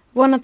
Vuonna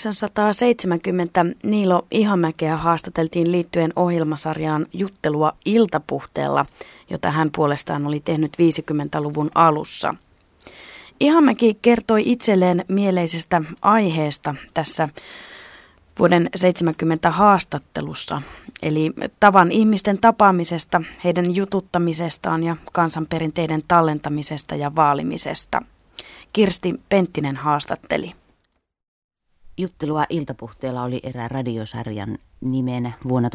1970 Niilo Ihamäkeä haastateltiin liittyen ohjelmasarjaan Juttelua iltapuhteella, jota hän puolestaan oli tehnyt 50-luvun alussa. Ihamäki kertoi itselleen mieleisestä aiheesta tässä vuoden 70 haastattelussa, eli tavan ihmisten tapaamisesta, heidän jututtamisestaan ja kansanperinteiden tallentamisesta ja vaalimisesta. Kirsti Penttinen haastatteli. Juttelua iltapuhteella oli erään radiosarjan nimenä vuonna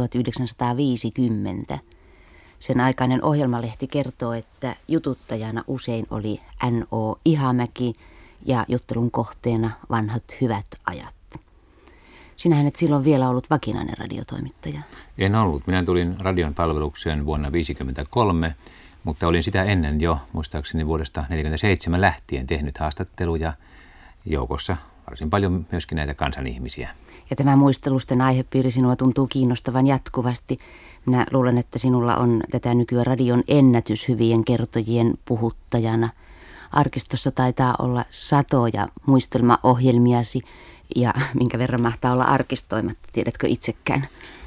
1950. Sen aikainen ohjelmalehti kertoo, että jututtajana usein oli N.O. Ihamäki ja juttelun kohteena vanhat hyvät ajat. Sinähän et silloin vielä ollut vakinainen radiotoimittaja. En ollut. Minä tulin radion palvelukseen vuonna 1953, mutta olin sitä ennen jo, muistaakseni vuodesta 1947 lähtien tehnyt haastatteluja joukossa. Varsin paljon myöskin näitä kansanihmisiä. Ja tämä muistelusten aihepiiri sinua tuntuu kiinnostavan jatkuvasti. Minä luulen, että sinulla on tätä nykyään radion ennätys hyvien kertojien puhuttajana. Arkistossa taitaa olla satoja muistelmaohjelmiasi ja minkä verran mahtaa olla arkistoimatta, tiedätkö itsekään?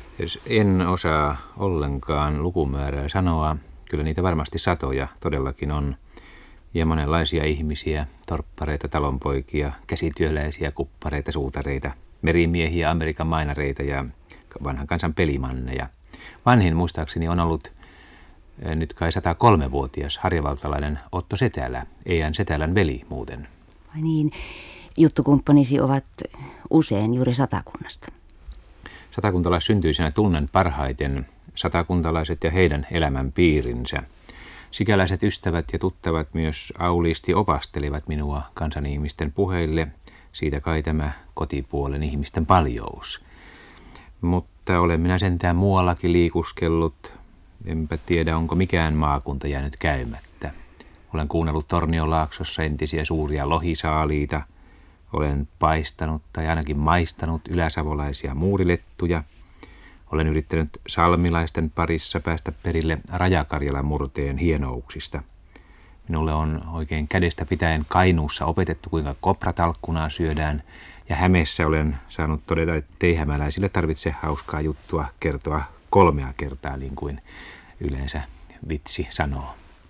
En osaa ollenkaan lukumäärää sanoa. Kyllä niitä varmasti satoja todellakin on. Ja monenlaisia ihmisiä, torppareita, talonpoikia, käsityöläisiä, kuppareita, suutareita, merimiehiä, Amerikan mainareita ja vanhan kansan pelimanneja. Vanhin muistaakseni on ollut nyt kai 103-vuotias harjavaltalainen Otto Setälä, Eiän Setälän veli muuten. Vai niin, juttukumppanisi ovat usein juuri Satakunnasta. Satakuntalaissyntyisänä tunnen parhaiten satakuntalaiset ja heidän elämänpiirinsä. Sikäläiset ystävät ja tuttavat myös auliisti opastelivat minua kansanihmisten puheille, siitä kai tämä kotipuolen ihmisten paljous. Mutta olen minä sentään muuallakin liikuskellut, enpä tiedä onko mikään maakunta jäänyt käymättä. Olen kuunnellut Tornionlaaksossa entisiä suuria lohisaaliita, olen paistanut tai ainakin maistanut yläsavolaisia muurilettuja. Olen yrittänyt salmilaisten parissa päästä perille Rajakarjalan murteen hienouksista. Minulle on oikein kädestä pitäen Kainuussa opetettu, kuinka kopratalkkunaa syödään. Ja Hämeessä olen saanut todeta, että ei hämäläisille tarvitse hauskaa juttua kertoa 3 kertaa, niin kuin yleensä vitsi sanoo.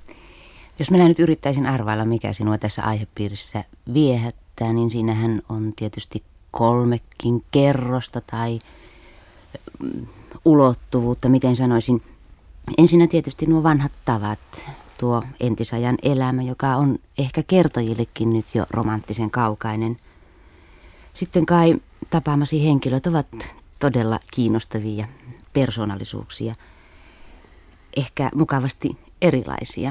Jos minä nyt yrittäisin arvailla, mikä sinua tässä aihepiirissä viehättää, niin siinähän on tietysti 3 kerrosta tai ulottuvuutta, miten sanoisin. Ensinnä tietysti nuo vanhat tavat, tuo entisajan elämä, joka on ehkä kertojillekin nyt jo romanttisen kaukainen. Sitten kai tapaamasi henkilöt ovat todella kiinnostavia persoonallisuuksia, ehkä mukavasti erilaisia.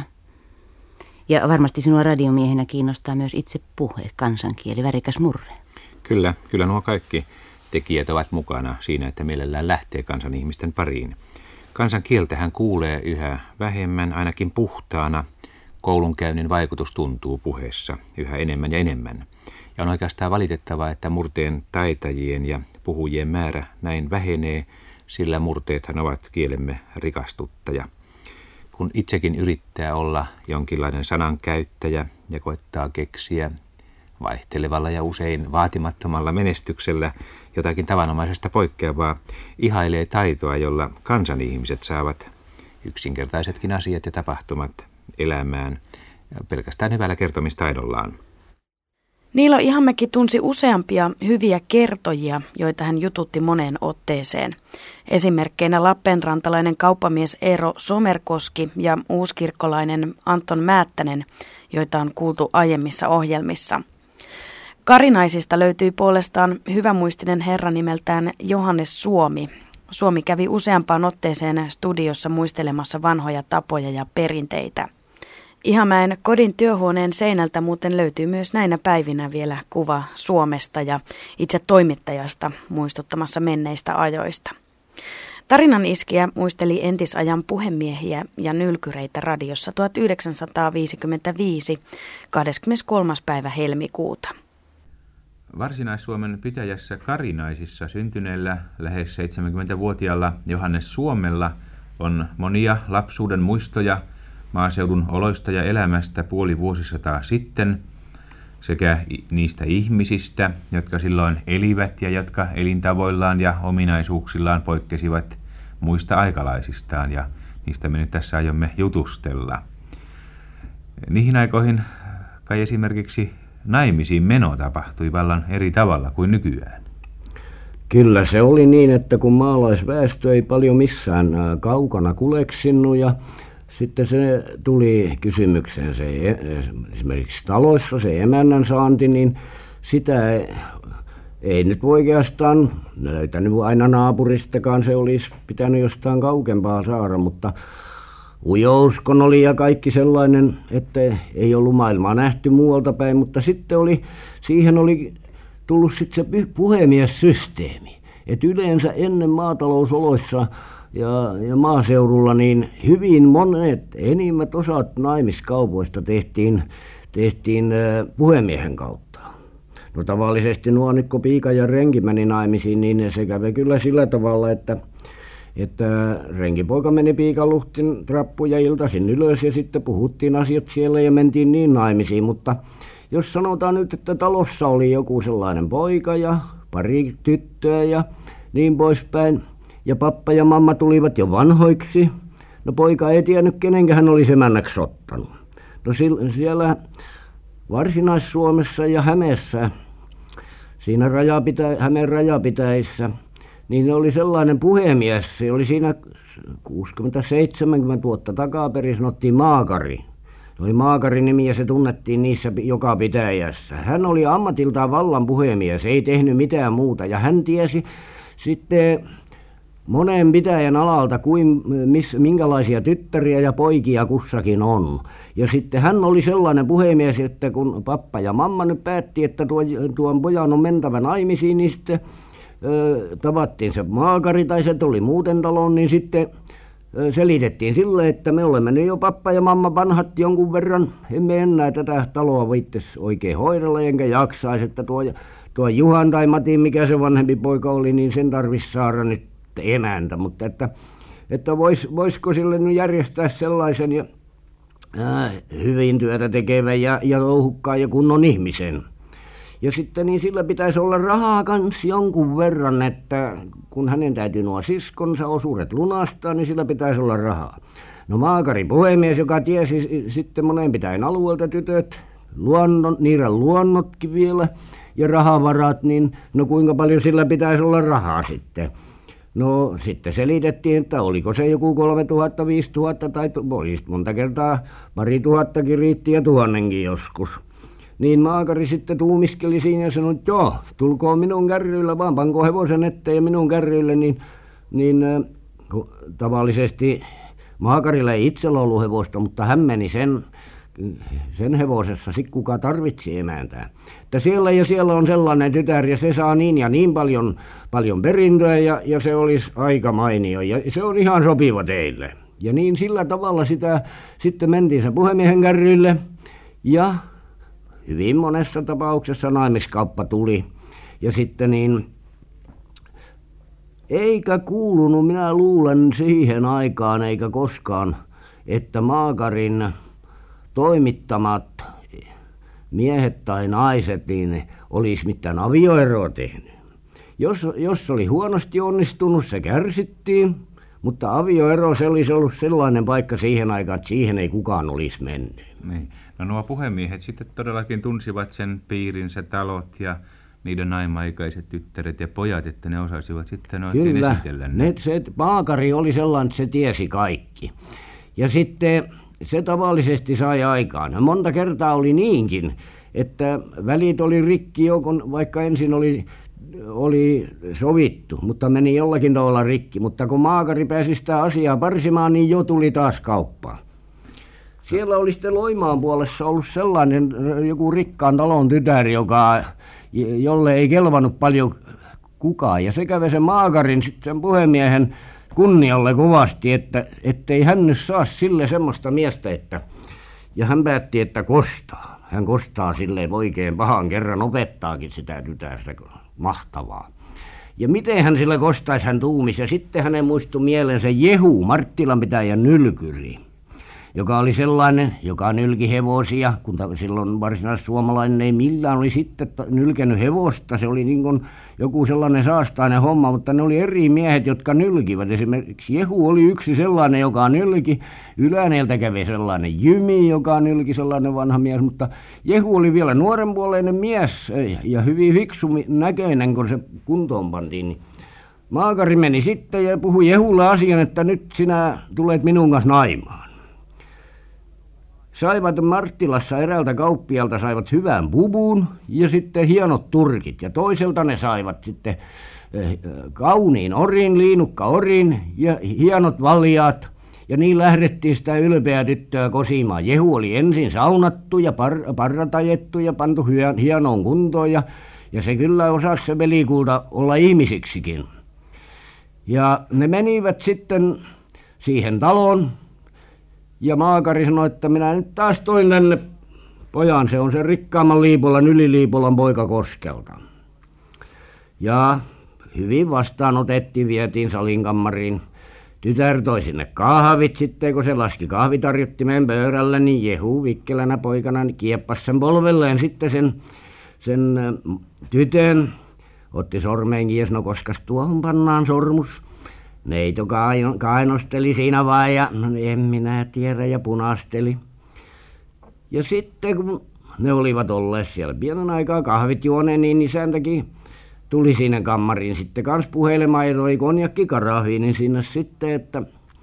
Ja varmasti sinua radiomiehenä kiinnostaa myös itse puhe, kansankieli, värikäs murre. Kyllä nuo kaikki tekijät ovat mukana siinä, että mielellään lähtee kansanihmisten pariin. Kansankieltähän kuulee yhä vähemmän, ainakin puhtaana. Koulunkäynnin vaikutus tuntuu puheessa yhä enemmän ja enemmän. Ja on oikeastaan valitettavaa, että murteen taitajien ja puhujien määrä näin vähenee, sillä murteethan ovat kielemme rikastuttaja. Kun itsekin yrittää olla jonkinlainen sanankäyttäjä ja koettaa keksiä vaihtelevalla ja usein vaatimattomalla menestyksellä jotakin tavanomaisesta poikkeavaa, ihailee taitoa, jolla kansanihmiset saavat yksinkertaisetkin asiat ja tapahtumat elämään pelkästään hyvällä kertomistaidollaan. Niilo Ihamäki tunsi useampia hyviä kertojia, joita hän jututti moneen otteeseen. Esimerkkeinä lappeenrantalainen kauppamies Eero Somerkoski ja uuskirkkolainen Anton Määttänen, joita on kuultu aiemmissa ohjelmissa. Karinaisista löytyi puolestaan hyvämuistinen herra nimeltään Johannes Suomi. Suomi kävi useampaan otteeseen studiossa muistelemassa vanhoja tapoja ja perinteitä. Ihamäen kodin työhuoneen seinältä muuten löytyy myös näinä päivinä vielä kuva Suomesta ja itse toimittajasta muistuttamassa menneistä ajoista. Tarinan iskiä muisteli entisajan puhemiehiä ja nylkyreitä radiossa 1955, 23. päivä helmikuuta. Varsinais-Suomen pitäjässä Karinaisissa syntyneellä lähes 70-vuotiaalla Johannes Suomella on monia lapsuuden muistoja maaseudun oloista ja elämästä puoli vuosisataa sitten. sekä niistä ihmisistä, jotka silloin elivät ja jotka elintavoillaan ja ominaisuuksillaan poikkesivat muista aikalaisistaan, ja niistä me nyt tässä aiomme jutustella. Niihin aikoihin kai esimerkiksi naimisiin meno tapahtui vallan eri tavalla kuin nykyään. Kyllä se oli niin, että kun maalaisväestö ei paljon missään kaukana kuleksinut ja sitten se tuli kysymykseen se esimerkiksi taloissa se emännän saanti, niin sitä ei nyt oikeastaan löytänyt aina naapuristakaan, se olisi pitänyt jostain kauempaa saada, mutta ujouskon oli ja kaikki sellainen, että ei ollut maailmaa nähty muualta päin, mutta sitten siihen oli tullut sitten se puhemiessysteemi, että yleensä ennen maatalousoloissa ja maaseudulla niin hyvin monet enimmät osat naimiskaupoista tehtiin puhemiehen kautta. No tavallisesti nuo nyt kun piika ja renki meni naimisiin, niin se kävi kyllä sillä tavalla, että renkipoika meni piikan luhtin trappuja iltaisin ylös ja sitten puhuttiin asiat siellä ja mentiin niin naimisiin, mutta jos sanotaan nyt, että talossa oli joku sellainen poika ja pari tyttöä ja niin poispäin, ja pappa ja mamma tulivat jo vanhoiksi, no poika ei tiennyt kenenkä hän olisi emännäksi ottanut. No siellä Varsinais-Suomessa ja Hämeessä, siinä Hämeen rajapitäjissä, niin oli sellainen puhemies, se oli siinä 60-70 vuotta takaperin, sanottiin Maakari. Se oli Maakarin nimi ja se tunnettiin niissä joka pitäjässä. Hän oli ammatiltaan vallan puhemies, ei tehnyt mitään muuta ja hän tiesi sitten monen pitäjän alalta, minkälaisia tyttäriä ja poikia kussakin on. Ja sitten hän oli sellainen puhemies, että kun pappa ja mamma nyt päätti, että tuon pojan on mentävä naimisiin, niin sitten tavattiin se Maakari tai se tuli muuten taloon, niin sitten selitettiin sille, että me olemme nyt jo pappa ja mamma vanhat jonkun verran, emme enää tätä taloa viittes oikein hoidella enkä jaksaisi, että tuo Juhan tai Matin, mikä se vanhempi poika oli, niin sen tarvitsisi saada nyt emäntä, mutta että voisiko sille nyt järjestää sellaisen ja hyvin työtä tekevän ja louhukkaan ja kunnon ihmisen. Ja sitten niin sillä pitäisi olla rahaa kans jonkun verran, että kun hänen täytyy nuo siskonsa osuudet lunastaa, niin sillä pitäisi olla rahaa. No Maakari puhemies, joka tiesi sitten monen pitäjän alueelta tytöt, niiden luonnotkin vielä ja rahavarat, niin no kuinka paljon sillä pitäisi olla rahaa sitten. No sitten selitettiin, että oliko se joku 3000, 5000 tai olisi monta kertaa 2000kin riitti ja 1000kin joskus. Niin Maakari sitten tuumiskeli siinä ja sanoi, että joo, tulkoon minun kärryillä vaan, panko hevosen eteen ja minun kärryille, niin tavallisesti Maakarilla ei itsellä ollut hevosta, mutta hän meni sen hevosessa, sit kuka tarvitsi emäntää. Että siellä on sellainen tytär ja se saa niin ja niin paljon perintöä ja se olisi aika mainio ja se on ihan sopiva teille. Ja niin sillä tavalla sitä sitten mentiin sen puhemiehen kärryille ja hyvin monessa tapauksessa naimiskauppa tuli. Ja sitten niin eikä kuulunut, minä luulen siihen aikaan eikä koskaan, että Maakarin toimittamat miehet tai naiset niin olisi mitään avioeroa tehnyt. Jos oli huonosti onnistunut, se kärsittiin, mutta avioero se olisi ollut sellainen paikka siihen aikaan, että siihen ei kukaan olisi mennyt. Niin. No nuo puhemiehet sitten todellakin tunsivat sen piirinsä talot ja niiden naima-aikaiset tyttäret ja pojat, että ne osasivat sitten oikein esitellä ne. Se Maakari oli sellainen, että se tiesi kaikki. Ja sitten se tavallisesti sai aikaan. Ja monta kertaa oli niinkin, että välit oli rikki jo, kun vaikka ensin oli sovittu, mutta meni jollakin tavalla rikki. Mutta kun Maakari pääsi sitä asiaa parsimaan, niin jo tuli taas kauppaa. Siellä oli sitten Loimaan puolessa ollut sellainen joku rikkaan talon tytär, jolle ei kelvannut paljon kukaan. Ja se kävi sen Maakarin sitten sen puhemiehen kunnialle kovasti, että ettei hän nyt saa sille semmoista miestä, ja hän päätti, että kostaa. Hän kostaa silleen oikein pahan, kerran opettaakin sitä tytärstä mahtavaa. Ja miten hän sille kostaisi, hän tuumisi, ja sitten hänen muistui mieleen se Jehu, Marttilan pitäjän nylkyri. joka oli sellainen, joka nylki hevosia, kun silloin varsinaissuomalainen ei millään oli sitten nylkenyt hevosta. Se oli niin kuin joku sellainen saastainen homma, mutta ne oli eri miehet, jotka nylkivät. Esimerkiksi Jehu oli yksi sellainen, joka nylki. Yläneeltä kävi sellainen Jymi, joka nylki, sellainen vanha mies, mutta Jehu oli vielä nuorenpuoleinen mies ja hyvin fiksu näköinen, kun se kuntoon pantiin. Niin maakari meni sitten ja puhui Jehulle asian, että nyt sinä tulet minun kanssa naimaan. Saivat Marttilassa eräältä kauppialta saivat hyvän puvun ja sitten hienot turkit. Ja toiselta ne saivat sitten kauniin orin, liinukka orin ja hienot valjaat. Ja niin lähdettiin sitä ylpeää tyttöä kosimaan. Jehu oli ensin saunattu ja parrat ajettu ja pantu hienoon kuntoon. Ja se kyllä osasi se velikulta olla ihmisiksikin. Ja ne menivät sitten siihen taloon. Ja maakari sanoi, että minä nyt taas toin tänne pojan. Se on se rikkaamman Liipolan, Yli-Liipolan poika Koskelta. Ja hyvin vastaanotettiin, vietiin salinkammariin. Tytär toi sinne kahvit sitten, kun se laski kahvitarjottimeen pöydälle, niin Jehu vikkelänä poikana niin kieppasi sen polvelleen sitten sen tytön. Otti sormeen kiinni, no koskas tuohon pannaan sormus. Neito kainosteli siinä vaan ja no en minä tiedä ja punasteli. Ja sitten kun ne olivat olleet siellä pienen aikaa kahvit juoneen, niin isäntäkin tuli siinä kammariin sitten kans puhelemaan ja toi konjakkikarafiinin sinne sitten, että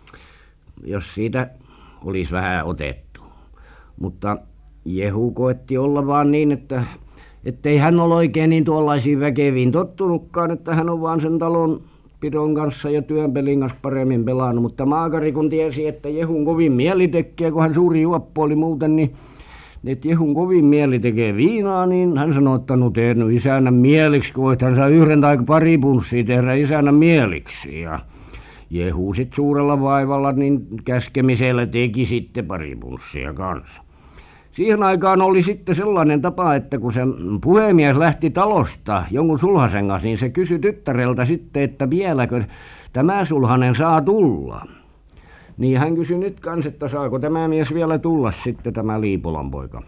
jos siitä olisi vähän otettu. Mutta Jehu koetti olla vaan niin, että ei hän ole oikein niin tuollaisiin väkeviin tottunutkaan, että hän on vaan sen talon pidon kanssa ja työnpelin kanssa paremmin pelannut. Mutta maakari kun tiesi, että Jehun kovin mieli tekee, kun hän suuri juoppo oli muuten, niin että Jehun kovin mieli tekee viinaa, niin hän sanoi, että no tee nyt isännän mieliksi, kun voithan sä yhden tai pari punssia tehdä isännän mieliksi. Ja Jehu sit suurella vaivalla niin käskemisellä teki sitten pari punssia kanssa. Siihen aikaan oli sitten sellainen tapa, että kun se puhemies lähti talosta jonkun sulhasen kanssa, niin se kysyi tyttäreltä sitten, että vieläkö tämä sulhanen saa tulla. Niin hän kysyi nyt kans, että saako tämä mies vielä tulla sitten, tämä Liipolan poika.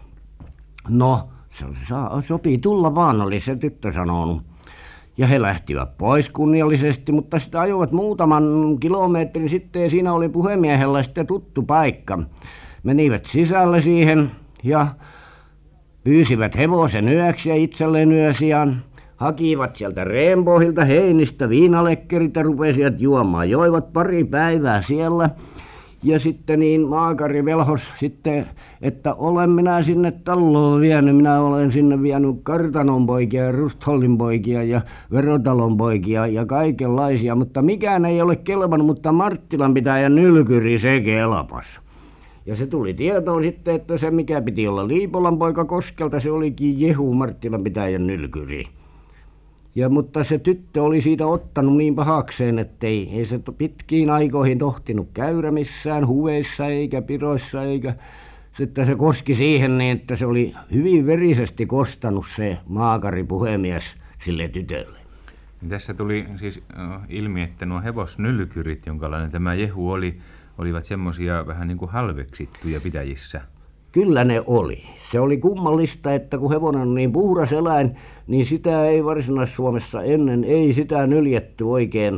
No, se sopii tulla vaan, oli se tyttö sanonut. Ja he lähtivät pois kunniallisesti, mutta sitten ajoivat muutaman kilometrin sitten ja siinä oli puhemiehellä sitten tuttu paikka. Menivät sisälle siihen ja pyysivät hevosen yöksi ja itselleen yösijan. Hakivat sieltä reenpohjilta heinistä viinalekkerit ja rupesivat juomaan. Joivat pari päivää siellä. Ja sitten niin maakari velhos sitten, että olen minä sinne taloon vienyt. Minä olen sinne vienyt kartanon poikia ja Rusthollin poikia ja Verotalon poikia ja kaikenlaisia. Mutta mikään ei ole kelvannut, mutta Marttilan pitäjän nylkyri se kelpas. Ja se tuli tietoon sitten, että se mikä piti olla Liipolan poika Koskelta, se olikin Jehu Marttilan pitäjän nylkyri. Ja mutta se tyttö oli siitä ottanut niin pahakseen, että ei se pitkiin aikoihin tohtinut käydä missään huveissa eikä piroissa eikä sitten se koski siihen niin, että se oli hyvin verisesti kostanut se maakari puhemies sille tytölle. Tässä tuli siis ilmi, että nuo hevosnylkyrit, jonkalainen tämä Jehu oli, olivat semmoisia vähän niin kuin halveksittuja pitäjissä. Kyllä ne oli. Se oli kummallista, että kun hevonen on niin puhdas eläin, niin sitä ei Varsinais-Suomessa ennen, ei sitä nyljetty oikein,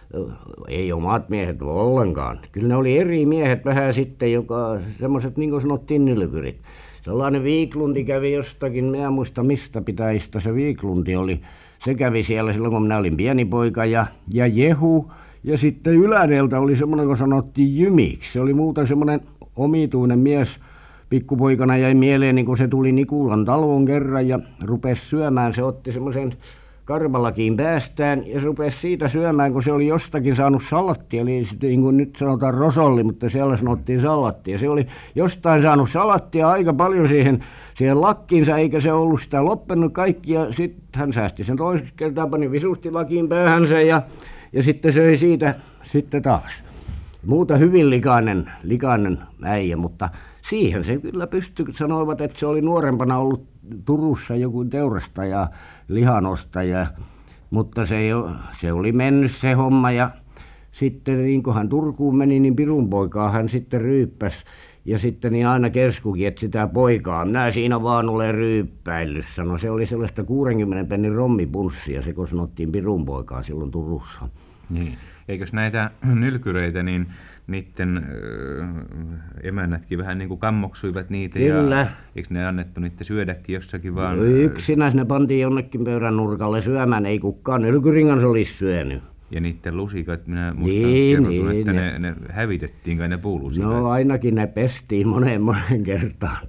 ei omat miehet ollenkaan. Kyllä ne oli eri miehet vähän sitten, joka semmoiset niin kuin sanottiin nylkyrit. Sellainen Viiklundi kävi jostakin, minä muista mistä pitäjistä se Viiklundi oli. Se kävi siellä silloin, kun minä olin pieni poika ja Jehu. Ja sitten Yläneeltä oli semmoinen, kun sanottiin Jymiksi. Se oli muuten semmoinen omituinen mies. Pikkupoikana jäi mieleen, niin kun se tuli Nikulan taloon kerran ja rupesi syömään. Se otti semmoisen karvalakiin päästään ja se rupesi siitä syömään, kun se oli jostakin saanut salattia. Eli sitten niin kuin nyt sanotaan rosolli, mutta siellä sanottiin salattia. Se oli jostain saanut salattia aika paljon siihen lakkiinsa, eikä se ollut sitä loppunut kaikki. Ja sitten hän säästi sen toisessa kertaa, pani visusti lakiin päähänsä ja sitten söi siitä sitten taas. Muuta hyvin likainen äijä, mutta siihen se kyllä pystyi, sanoivat, että se oli nuorempana ollut Turussa joku teurastaja, lihanostaja, mutta se oli mennyt se homma ja sitten niin kun hän Turkuun meni, niin Pirunpoikaa hän sitten ryyppäsi Ja sitten niin aina kerskukin, että sitä poikaa, minä siinä vaan olen ryyppäillyt, sanoi. Se oli sellaista 60 pennin rommipunssia, se kun sanottiin Pirun poikaa silloin Turussa. Niin. Eikös näitä nylkyreitä, niin niiden emännätkin vähän niin kuin kammoksuivat niitä? Kyllä. Ja eikö ne annettu niiden syödäkin jossakin vaan? Yksinä ne pantiin jonnekin pöydän nurkalle syömään, ei kukaan nylkyringan se olisi syönyt. Ja niiden lusikat, minä muistan kerrotun, että ne hävitettiin kai ne puulusikat. No ainakin ne pestiin monen kertaan.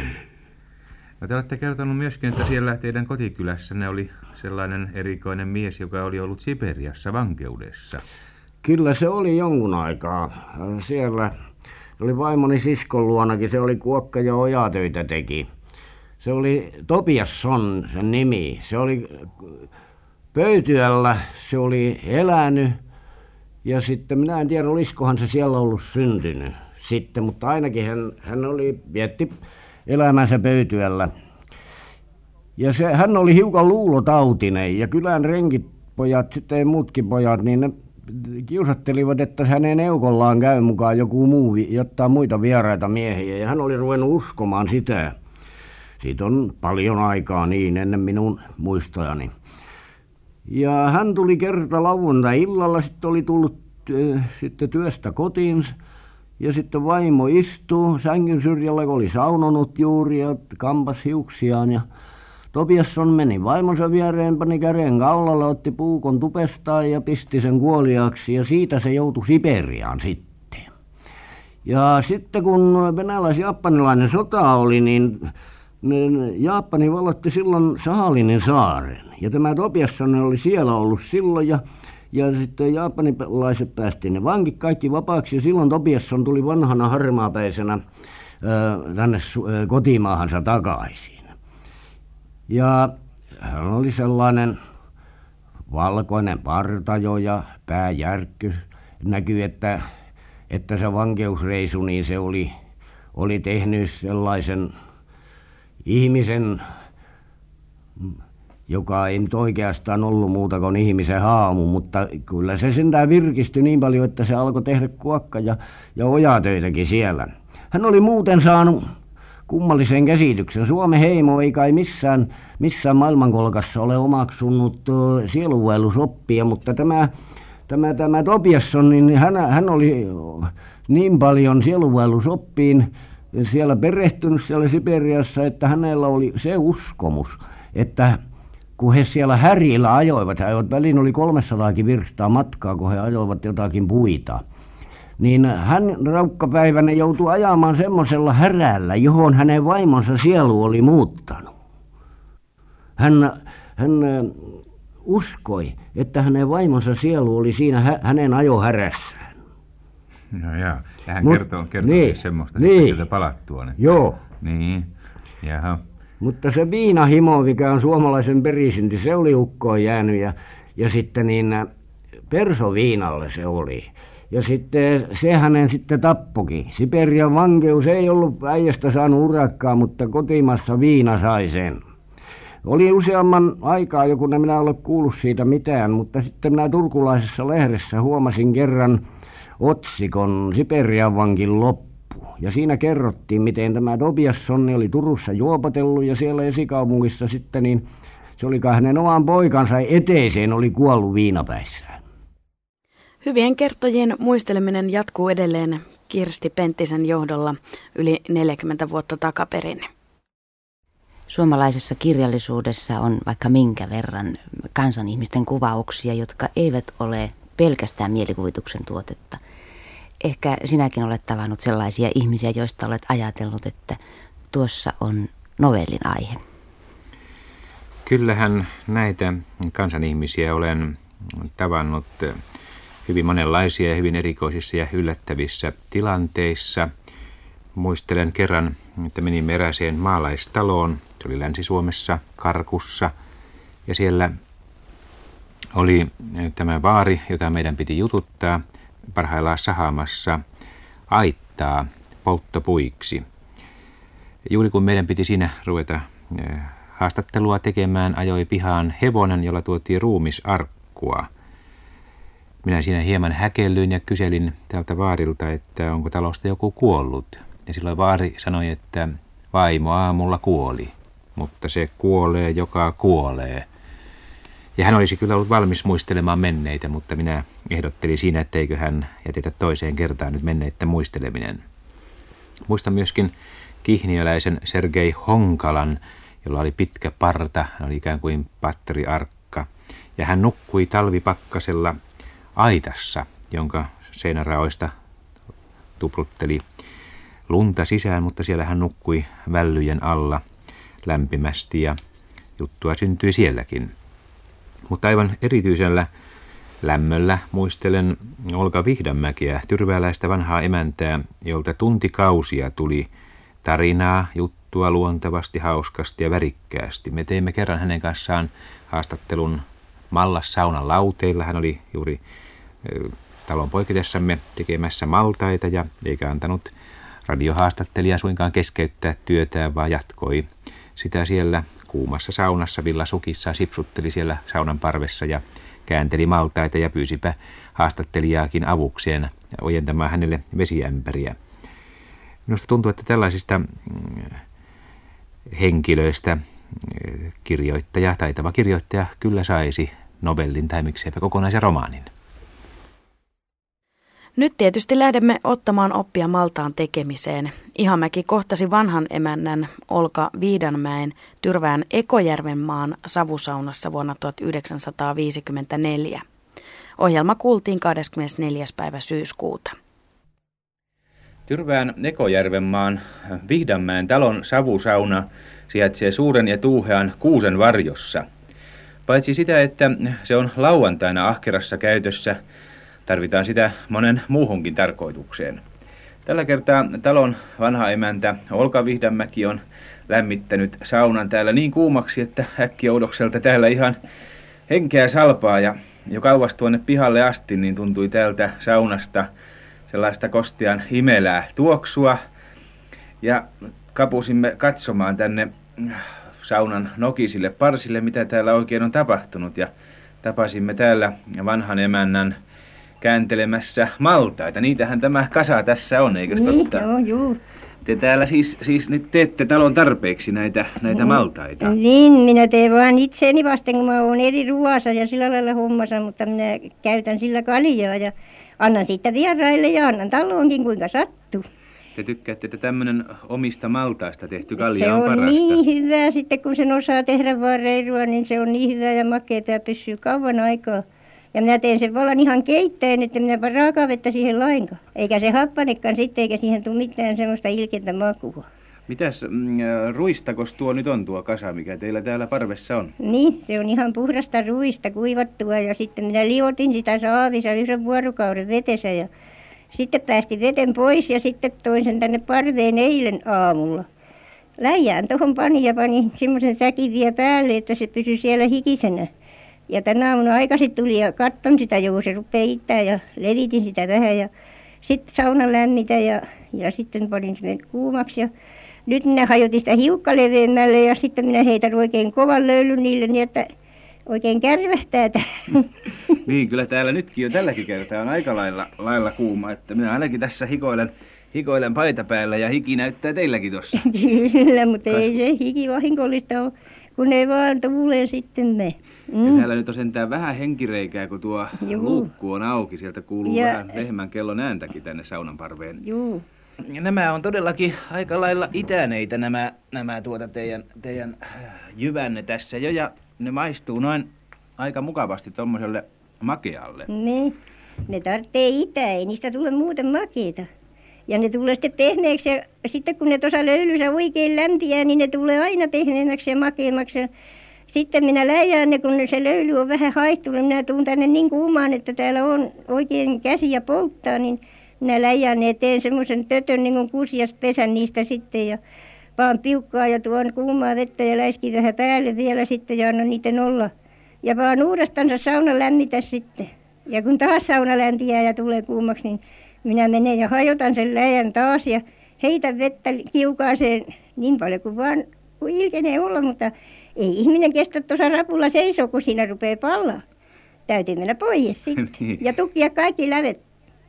No te olette kertonut myöskin, että siellä teidän kotikylässänne oli sellainen erikoinen mies, joka oli ollut Siperiassa vankeudessa. Kyllä se oli jonkun aikaa. Siellä oli vaimoni siskon luonakin, se oli kuokka ja ojatöitä teki. Se oli Tobiasson sen nimi. Se oli Pöytyällä, se oli elänyt ja sitten minä en tiedä olisikohan se siellä ollut syntynyt sitten, mutta ainakin hän vietti elämänsä Pöytyällä. Ja hän oli hiukan luulotautinen ja kylän renkipojat, sitten ei muutkin pojat, niin ne kiusattelivat, että hänen eukollaan käy mukaan joku muu, jotain muita vieraita miehiä. Ja hän oli ruvennut uskomaan sitä. Siitä on paljon aikaa niin ennen minun muistojani. Ja hän tuli kerta lauantai-illalla, sitten oli tullut sitten työstä kotiinsa. Ja sitten vaimo istui sängyn syrjällä, kun oli saunonut juuri ja kampas hiuksiaan. Ja Tobiasson meni vaimonsa viereen, pani käden kaulalle, otti puukon tupestaan ja pisti sen kuoliaaksi. Ja siitä se joutui Siperiaan sitten. Ja sitten kun venäläis-japanilainen sota oli, niin Japani valloitti silloin Saalinin saaren. Ja tämä Tobiasson oli siellä ollut silloin ja sitten japanilaiset päästiin ne vankit kaikki vapaaksi. Ja silloin Tobiasson tuli vanhana harmaapäisenä tänne kotimaahansa takaisin. Ja hän oli sellainen valkoinen partajo ja pääjärkky. Näkyi, että se vankeusreisu, niin se oli tehnyt sellaisen ihmisen, joka ei nyt oikeastaan ollut muuta kuin ihmisen haamu, mutta kyllä se sentään virkistyi niin paljon, että se alkoi tehdä kuokka ja ojatöitäkin siellä. Hän oli muuten saanut kummallisen käsityksen. Suomen heimo ei kai missään maailmankolkassa ole omaksunut sielunvaellusoppia, mutta tämä Tobiasson, niin hän oli niin paljon sielunvaellusoppiin siellä perehtynyt siellä Siperiassa, että hänellä oli se uskomus, että kun he siellä härillä ajoivat, väliin oli 300 virstaa matkaa, kun he ajoivat jotakin puita, niin hän raukkapäivänä joutui ajamaan semmoisella härällä, johon hänen vaimonsa sielu oli muuttanut. Hän uskoi, että hänen vaimonsa sielu oli siinä hänen ajohärässään. No jaa, ja hän kertoo niin, semmoista, niin, sieltä palattua. Että... Joo. Niin, jaha. Mutta se viinahimo, mikä on suomalaisen perisynti, se oli ukkoon jäänyt ja sitten niin persoviinalle se oli. Ja sitten se hänen sitten tappokin. Siperian vankeus ei ollut äijästä saanut urakkaa, mutta kotimassa viina sai sen. Oli useamman aikaa joku, en minä ole kuullut siitä mitään, mutta sitten minä turkulaisessa lehdessä huomasin kerran otsikon Siperian vankin loppu. Ja siinä kerrottiin, miten tämä Tobiasson oli Turussa juopotellut ja siellä esikaupungissa sitten, niin se oli kai hänen oman poikansa eteiseen oli kuollut viinapäissään. Hyvien kertojien muisteleminen jatkuu edelleen Kirsti Penttisen johdolla yli 40 vuotta takaperin. Suomalaisessa kirjallisuudessa on vaikka minkä verran kansanihmisten kuvauksia, jotka eivät ole pelkästään mielikuvituksen tuotetta. Ehkä sinäkin olet tavannut sellaisia ihmisiä, joista olet ajatellut, että tuossa on novellin aihe. Kyllähän näitä kansanihmisiä olen tavannut hyvin monenlaisia ja hyvin erikoisissa ja yllättävissä tilanteissa. Muistelen kerran, että menimme erääseen maalaistaloon. Se oli Länsi-Suomessa, Karkussa. Ja siellä oli tämä vaari, jota meidän piti jututtaa, parhaillaan sahaamassa aittaa polttopuiksi. Juuri kun meidän piti siinä ruveta haastattelua tekemään, ajoi pihaan hevonen, jolla tuotiin ruumisarkkua. Minä siinä hieman häkellyin ja kyselin tältä vaarilta, että onko talosta joku kuollut. Ja silloin vaari sanoi, että vaimo aamulla kuoli, mutta se kuolee, joka kuolee. Ja hän olisi kyllä ollut valmis muistelemaan menneitä, mutta minä ehdottelin siinä, etteikö hän jätetä toiseen kertaan nyt menneiden muisteleminen. Muistan myöskin kihniöläisen Sergei Honkalan, jolla oli pitkä parta, hän oli ikään kuin patriarkka. Ja hän nukkui talvipakkasella aitassa, jonka seinäraoista tuprutteli lunta sisään, mutta siellä hän nukkui vällyjen alla lämpimästi ja juttua syntyi sielläkin. Mutta aivan erityisellä lämmöllä muistelen Olga Vihdanmäkeä, tyrvääläistä vanhaa emäntää, jolta tuntikausia tuli tarinaa, juttua luontevasti, hauskasti ja värikkäästi. Me teimme kerran hänen kanssaan haastattelun Mallas-saunan lauteilla. Hän oli juuri talon poikitessamme tekemässä maltaita ja eikä antanut radiohaastattelija suinkaan keskeyttää työtään, vaan jatkoi sitä siellä kuumassa saunassa villasukissa, sipsutteli siellä saunan parvessa ja käänteli maltaita ja pyysipä haastattelijaakin avukseen ojentamaan hänelle vesiämpäriä. Minusta tuntuu, että tällaisista henkilöistä taitava kirjoittaja kyllä saisi novellin tai mikseipä kokonaisen romaanin. Nyt tietysti lähdemme ottamaan oppia maltaan tekemiseen. Ihamäki kohtasi vanhan emännän Olga Viidanmäen Tyrvään Ekojärvenmaan savusaunassa vuonna 1954. Ohjelma kuultiin 24. päivä syyskuuta. Tyrvään Ekojärvenmaan Viidanmäen talon savusauna sijaitsee suuren ja tuuhean kuusen varjossa. Paitsi sitä, että se on lauantaina ahkerassa käytössä, tarvitaan sitä monen muuhunkin tarkoitukseen. Tällä kertaa talon vanha emäntä Olga Vihdanmäki on lämmittänyt saunan täällä niin kuumaksi, että äkkijoudokselta täällä ihan henkeä salpaa. Ja jo kauas tuonne pihalle asti niin tuntui täältä saunasta sellaista kostean imelää tuoksua. Ja kapusimme katsomaan tänne saunan nokisille parsille, mitä täällä oikein on tapahtunut. Ja tapasimme täällä vanhan emännän kääntelemässä maltaita. Niitähän tämä kasa tässä on, eikös totta? Joo, juu. Te täällä siis nyt teette talon tarpeeksi näitä maltaita. Niin, minä teen vaan itseeni vasten, kun mä oon eri ruoassa ja sillä lailla hommassa, mutta minä käytän sillä kaljaa ja annan siitä vieraille ja annan taloonkin kuinka sattuu. Te tykkäätte, että tämmöinen omista maltaista tehty kalja on parasta. parasta. Se on niin hyvä sitten, kun sen osaa tehdä vaan reilua, niin se on niin hyvä ja makeata ja pysyy kauan aikaa. Ja minä teen sen vallan ihan keittäen, että minä raakavettä siihen lainkaan. Eikä se happanekaan sitten, eikä siihen tule mitään semmoista ilkeätä makua. Mitäs ruistakos tuo nyt on tuo kasa, mikä teillä täällä parvessa on? Niin, se on ihan puhdasta ruista kuivattua ja sitten minä liotin sitä saavissa yhden vuorokauden vetessä ja sitten päästin veten pois ja sitten toin sen tänne parveen eilen aamulla. Läjään tuohon pani ja pani semmoisen säkin vielä päälle, että se pysyi siellä hikisenä. Ja tänä aamuna aikaisin tuli ja katson sitä, kun se rupeaa itää ja levitin sitä vähän ja sitten saunan lämmitä ja sitten panin sen kuumaksi ja nyt minä hajotin sitä hiukka leveämmälle ja sitten minä heitän oikein kovan löylyn niille niin, että oikein kärvähtää täällä. Niin, kyllä täällä nytkin jo tälläkin kertaa on aika lailla kuuma, että minä ainakin tässä hikoilen paita päällä ja hiki näyttää teilläkin tuossa. Kyllä, mutta ei se hiki vahingollista ole, kun ei vaan tuuleen sitten mene. Ja täällä nyt on sentään vähän henkireikää, kun tuo luukku on auki. Sieltä kuuluu vähän lehmän kellon ääntäkin tänne saunan parveen. Juu. Nämä on todellakin aika lailla itäneitä nämä teidän jyvänne tässä jo. Ja ne maistuu noin aika mukavasti tommoselle makealle. Niin, ne tarvitsee itää, ei niistä tule muuten makeita. Ja ne tulee sitten pehmeäksi ja sitten kun ne tuossa löylyssä oikein lämpiää, niin ne tulee aina pehmeämmäksi ja makeammaksi. Sitten minä läjään ne, kun se löyly on vähän haistunut. Minä tuun tänne niin kuumaan, että täällä on oikein käsiä polttaa, niin minä läjään ne ja teen semmoisen tötön niin kuin kusiaspesän niistä sitten. Ja vaan piukkaa ja tuon kuumaa vettä ja läiskin vähän päälle vielä sitten ja annan niiden olla. Ja vaan uudestaan sauna lämmitä sitten. Ja kun taas sauna lämpiää ja tulee kuumaksi, niin minä menen ja hajotan sen läjän taas ja heitän vettä kiukaaseen niin paljon kuin vaan kun ilkenee olla, mutta ei ihminen kestä tuossa rapulla seisoo, kun siinä rupeaa palaa. Täytyy mennä pois sitten. Ja tukkia kaikki lävet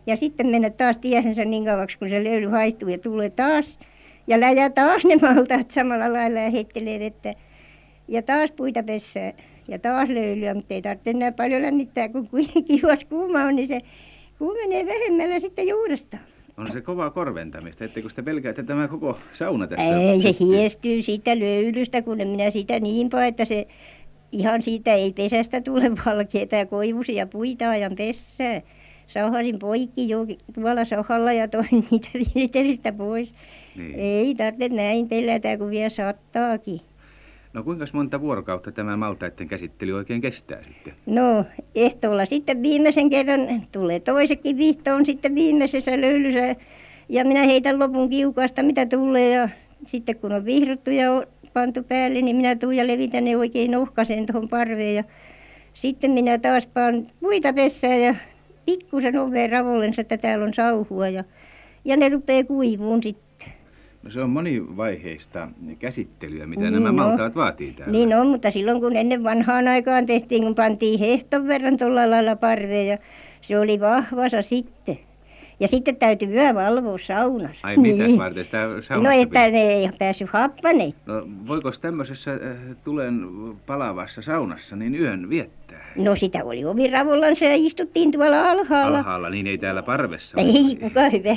Ja sitten mennä taas tiehensä niin kauaksi, kun se löyly haihtuu ja tulee taas. Ja läjää taas ne maltaat samalla lailla ja heittelee vettä. Ja taas puita pessää. Ja taas löylyä, mutta ei tarvitse enää paljon lämmittää, kun kivas kuuma on, niin se kuumenee vähemmällä sitten juuresta. On se kovaa korventamista, etteikö sitä pelkää, että tämä koko sauna tässä Ei, se syttyy? hiestyy siitä löylystä, kun en minä sitä niin paljon, että se ihan siitä ei pesästä tule valkeita ja koivuisia puita ajan pessää. Sahasin poikki jo tuolla sahalla ja toin niitä viltelistä pois. Niin. Ei tarvitse näin pelätä, kun vielä sattaakin. No kuinka monta vuorokautta tämä maltaiden käsittely oikein kestää sitten? No, ehtoolla sitten viimeisen kerran tulee toisekin vihtoon sitten viimeisessä löylyssä. Ja minä heitän lopun kiukaasta, mitä tulee. Ja sitten kun on vihruttu ja pantu päälle, niin minä tuun ja levitän ne oikein ohkaisen tuohon parveen. Ja sitten minä taas paan puita pessään ja pikkusen oveen ravollensa, että täällä on sauhua. Ja ne rupeaa kuivuun sitten. No se on monivaiheista käsittelyä, mitä Niin nämä on. maltaat vaatii täällä. Niin on, mutta silloin kun ennen vanhaan aikaan tehtiin, kun pantiin hehton verran tuolla lailla parveen ja se oli vahvassa sitten. Ja sitten täytyy yö valvoa saunassa. Ai mitäs varten sitä saunassa No että pitää? ne ei päässyt happaneet. No voiko tämmöisessä tulen palavassa saunassa niin yön viettää? No sitä oli ovi ravollansa ja istuttiin tuolla alhaalla. Alhaalla, niin ei täällä parvessa ole. Ei, kuka hyvä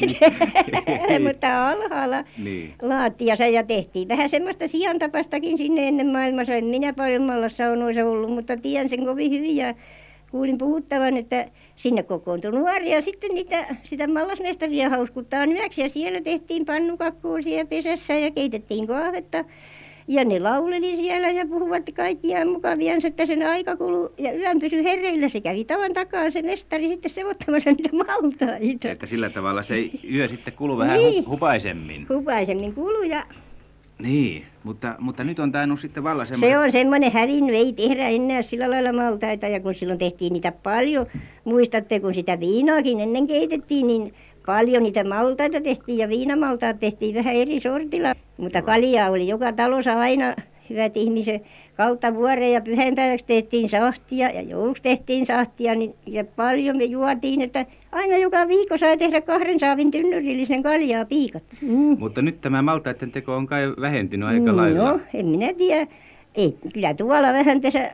niin. Mutta alhaalla Niin. laattiassa ja tehtiin vähän semmoista siantapastakin sinne ennen maailmassa. En minä paljon mallassaunoissa ollut, mutta tiedän sen kovin hyvin ja kuulin puhuttavan, että sinne kokoontui nuoria sitten sitä mallasmestaria hauskuttaa yöksi ja siellä tehtiin pannukakkoa siellä pesässä ja keitettiin kahvetta. Ja ne lauleli siellä ja puhuvat kaikkiaan mukaviansa, että sen aika kului ja yön pysyi hereillä. Se kävi tavan takaa se mestari sitten sekoittamassa niitä maltaita. Että sillä tavalla se yö sitten kului vähän Niin. hupaisemmin. Hupaisemmin kului ja Niin, mutta nyt on tainnut sitten valla se on semmoinen hävinnyt, ei tehdä enää sillä lailla maltaita. Ja kun silloin tehtiin niitä paljon, muistatte kun sitä viinaakin ennen keitettiin, niin paljon niitä maltaita tehtiin ja viinamaltaat tehtiin vähän eri sortilla. Mutta kaljaa oli joka talossa aina, hyvät ihmiset, kautta vuoren ja pyhänpäiväksi tehtiin sahtia ja jouluksi tehtiin sahtia. Niin, ja paljon me juotiin, että aina joka viikko sai tehdä 2 saavin tynnyrillisen kaljaa piikat. Mutta nyt tämä maltaiden teko on kai vähentynyt aika lailla. No, en minä tiedä. Ei, kyllä tuolla vähän tässä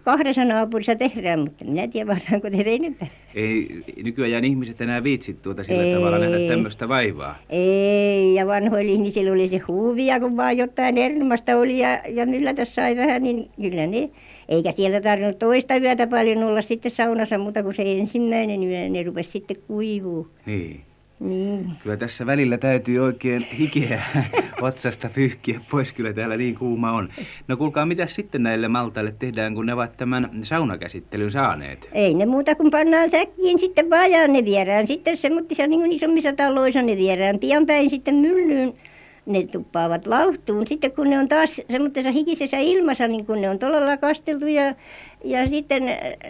2 naapurissa tehdään, mutta minä tiedä varhaanko tehdä enempää. Ei nykyään ihmiset enää viitsit sillä Ei. tavalla nähdä tämmöistä vaivaa. Ei, ja vanhoilla ihmisillä oli se huuvia, kun vaan jotain erinomaista oli ja myllätä sai vähän, niin kyllä ne, eikä siellä tarvinnut toista yötä paljon olla sitten saunassa, mutta kun se ensimmäinen yö, ne rupesi sitten kuivuu. Niin. Niin. Kyllä tässä välillä täytyy oikein hikeä otsasta pyyhkiä pois, kyllä täällä niin kuuma on. No kuulkaa, mitä sitten näille maltaille tehdään, kun ne ovat tämän saunakäsittelyn saaneet? Ei ne muuta kuin pannaan säkkiin sitten vaan ja ne viedään sitten semmoisissa niin kuin isommissa taloissa, ne viedään pian päin sitten myllyyn. Ne tuppaavat lauhtuun sitten kun ne on taas semmoisessa hikisessä ilmassa, niin kun ne on tuolla lailla kasteltu ja sitten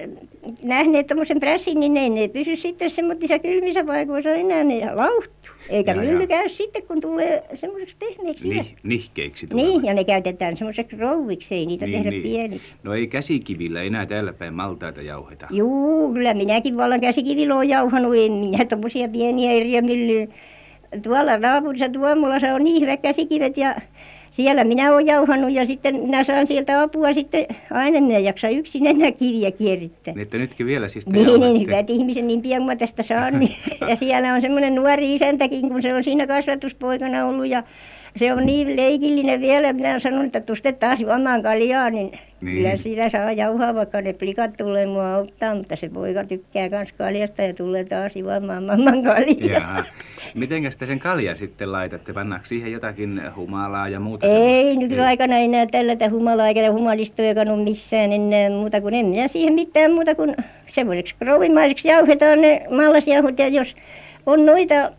nähneet tommosen prässin, niin ei ne pysy sitten semmoisissa kylmissä paikoissa enää, ne lauhtuu. Eikä Jaa, mylly jaa. käy sitten, kun tulee semmoiseksi pehmeäksi vielä. Nihkeiksi tulevat. Niin, ja ne käytetään semmoiseksi rouviksi, ei niitä tehdä pieniksi. No ei käsikivillä enää täällä päin maltaita jauheta. Juu, kyllä minäkin vallan käsikivillä olen jauhanut, en minä tommosia pieniä eriä myllyä. Tuolla naapurissa Tuomolassa on niin hyvät käsikivet ja siellä minä olen jauhanut ja sitten minä saan sieltä apua sitten aina minä jaksa yksin enää kiviä kierrittää. Niin että nytkin vielä siis te Niin, jauhatte. hyvät ihmiset, niin pian kun mä tästä saan. Niin, ja siellä on semmoinen nuori isäntäkin, kun se on siinä kasvatuspoikana ollut ja se on niin leikillinen vielä. Minä sanon, että tuste taas juomaan kaljaa, niin kyllä siinä saa jauhaa, vaikka ne plikat tulee mua auttaa. Mutta se poika tykkää kans kaljasta ja tulee taas juomaan mamman kaljaa. Jaha. Mitenkäs te sen kaljan sitten laitatte? Pannaanko siihen jotakin humalaa ja muuta Ei semmoista? nykyaikana enää tällätä humalaa eikä humalistojakaan ole missään enää muuta kuin en minä siihen mitään muuta kuin semmoiseksi krouvimaiseksi jauhetaan ne mallasjauhot ja jos on noita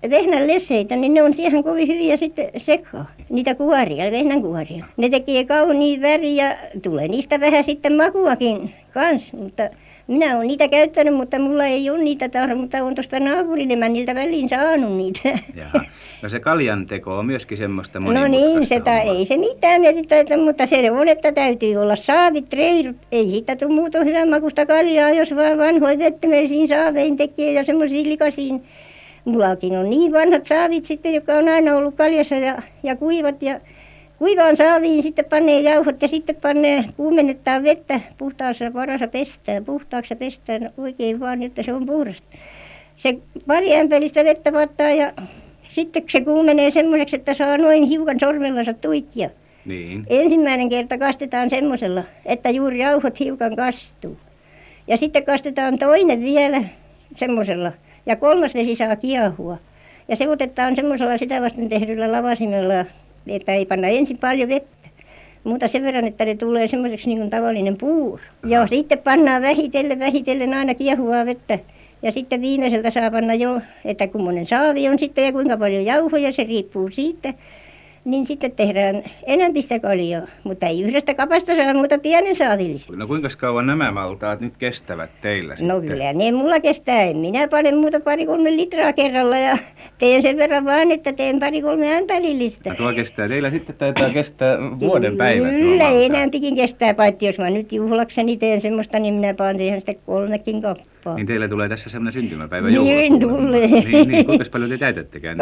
vehnän leseitä, niin ne on siihen kovin hyviä sitten sekaan. Niitä kuoria, vehnän kuoria. Ne tekee kauniin väriä ja tulee niistä vähän sitten makuakin kanssa, mutta minä olen niitä käyttänyt, mutta mulla ei ole niitä taas, mutta on tuosta naapurin emänniltä väliin saanut niitä. Jaha. No se kaljan teko on myöskin semmoista No monimutkaista niin, ei se mitään erittäin, mutta se on, että täytyy olla saavit, reirut. Ei siitä tule muuta hyvän makusta kaljaa, jos vaan vanhoin vettömäisiin saavein tekee ja semmoisiin likaisiin. Mullakin on niin vanhat saavit sitten, jotka on aina ollut kaljassa ja kuivat ja kuivaan saaviin sitten panee jauhot ja sitten panee kuumennettaan vettä puhtaassa varassa pestään, puhtaaksi ja pestään oikein vaan, että se on puhdasta. Se pari ämpäristä vettä vattaa ja sitten se kuumenee semmoiseksi, että saa noin hiukan sormellansa tuikkia. Niin. Ensimmäinen kerta kastetaan semmoisella, että juuri jauhot hiukan kastuu. Ja sitten kastetaan toinen vielä semmoisella ja kolmas vesi saa kiehua. Ja se otetaan semmoisella sitä vasten tehdyllä lavasimella, että ei panna ensin paljon vettä. Mutta sen verran, että ne tulee semmoiseksi niin kuin tavallinen puuro. Ja sitten pannaan vähitellen aina kiehuvaa vettä. Ja sitten viimeiseltä saa panna jo, että kummonen saavi on sitten ja kuinka paljon jauhoja, se riippuu siitä. Niin sitten tehdään enempistä kaljaa, mutta ei yhdestä kapasta saa muuta pienen saavillisen. No kuinka kauan nämä maltaat nyt kestävät teillä sitten? No kyllä ne mulla kestää, en minä panen muuta 2-3 litraa kerralla ja teen sen verran vaan, että teen 2-3 ämpärillistä. No tuo kestää teillä sitten, taitaa kestää vuoden päivät. Kyllä enemmänkin kestää, paitsi jos mä nyt juhlakseni teen semmoista, niin minä panen siihen sitten 3 kappaa. Niin teillä tulee tässä semmoinen syntymäpäivä Niin tulee. Niin, kuinka paljon te täytättekään?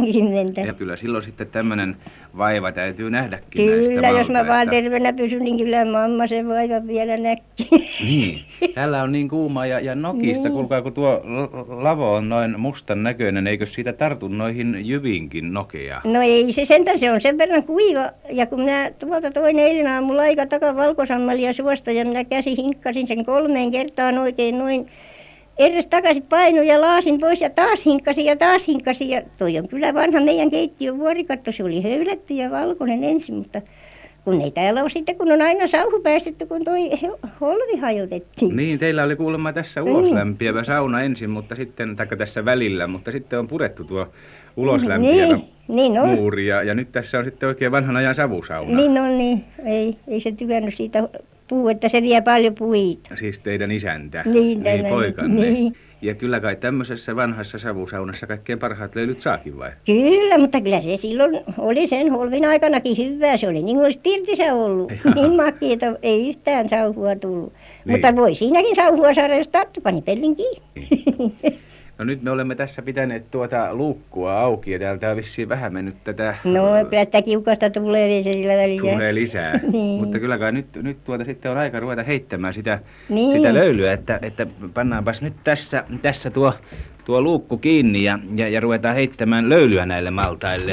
80. Ja kyllä silloin sitten tämmöinen vaiva täytyy nähdäkin näistä Kyllä, jos mä maltaista. vaan terveenä pysyn, niin kyllä mamma sen vaivan vielä näkee. Niin, täällä on niin kuuma ja nokista, Niin. kuulkaa kun tuo lavo on noin mustan näköinen, eikö siitä tartu noihin jyviinkin nokea? No ei se sentään, se on sen verran kuiva. Ja kun minä tuolta toin eilen aamulla aika takaa valkosammalia suosta ja minä käsi hinkkasin sen 3 kertaan oikein noin edes takaisin painu ja laasin pois ja taas hinkkasin ja toi on kyllä vanha meidän keittiön vuorikatto, se oli höylätty ja valkoinen ensin, mutta kun ei täällä ole sitten, kun on aina sauhu päästetty, kun toi holvi hajotettiin. Niin, teillä oli kuulemma tässä uloslämpiävä sauna ensin, mutta sitten, taikka tässä välillä, mutta sitten on purettu tuo uloslämpiävä niin on. muuri ja nyt tässä on sitten oikein vanhan ajan savusauna. Niin on, niin. Ei se tykännyt siitä että se vie paljon puita. Siis teidän isäntä, Niin, niin tämä- poikanne. niin. Ja kyllä kai tämmöisessä vanhassa savusaunassa kaikkein parhaat löylyt saakin vai? Kyllä, mutta kyllä se silloin oli sen holvin aikanakin hyvää. Se oli niin kuin olisi pirtissä ollut. Jaa. Niin makeeta, ei yhtään sauhua tullut. Niin. Mutta voi siinäkin sauhua saada, jos tarttu pani pellin kiinni. No nyt me olemme tässä pitäneet tuota luukkua auki ja täältä on vissiin vähän mennyt tätä... No kyllä sitä kiukasta tulee sillä välillä. Tulee lisää. Niin. Mutta kyllä kai nyt tuota sitten on aika ruveta heittämään sitä Niin. löylyä, että pannaanpas nyt tässä tuo luukku kiinni ja ruvetaan heittämään löylyä näille maltaille.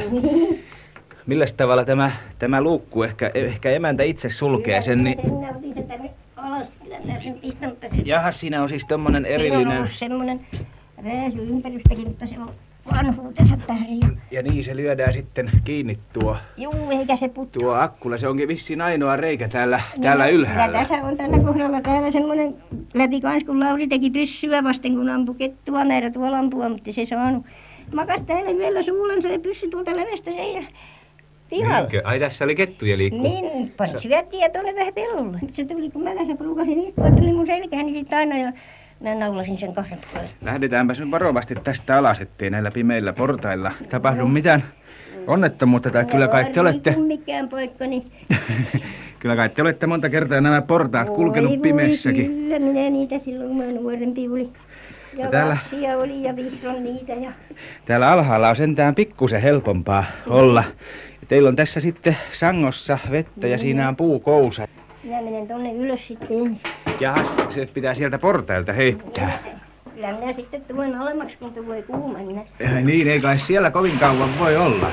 Milläs tavalla tämä luukku, ehkä emäntä itse sulkee sen, niin... Minä otin sen tänne alas, kyllä minä sen pistän, mutta se... Jaha, siinä on siis tommonen Se on erillinen... ollut semmoinen rääsy ympärystäkin, mutta se on vanhuutensa tähden. Ja niin se lyödään sitten kiinni Juu, eikä se puttu. tuo akkula. Se onkin vissiin ainoa reikä täällä ylhäällä. Ja tässä on tällä kohdalla täällä semmoinen läpi kans, kun Lauri teki pyssyä vasten, kun ampui kettua määrä tuolla ampua, mutta se saanut. Makas täällä yöllä suulansa ja pyssy tuolta lävestä seinä pihalla. Niinkö? Ai tässä oli kettuja liikkuu. Niin, pani syöttiä ja tuonne vähän pellolle. Nyt se tuli, kun mä tässä ruukasin istua, tuli mun selkään, niin sitten aina ja mä naulasin sen 2 puolelle. Lähdetäänpäs nyt varovasti tästä alas, ettei näillä pimeillä portailla tapahdu mitään onnettomuutta. Tai kyllä kai te olette... mikään poikka, niin... Kyllä kai te olette monta kertaa nämä portaat kulkenut Voi, pimeessäkin. Kyllä, minä niitä silloin, kun mä nuorempi oli. Ja täällä- lapsia oli ja vihdoin niitä ja... Täällä alhaalla on sentään pikkusen helpompaa olla. Ja teillä on tässä sitten sangossa vettä ja siinä on puukousa. Minä menen tonne ylös sitten ensin. Jahas, se pitää sieltä portailta heittää. Kyllä minä sitten tulen alemmaksi, kun tulee kuuma. Minä... Niin, ei kai siellä kovin kauan voi olla.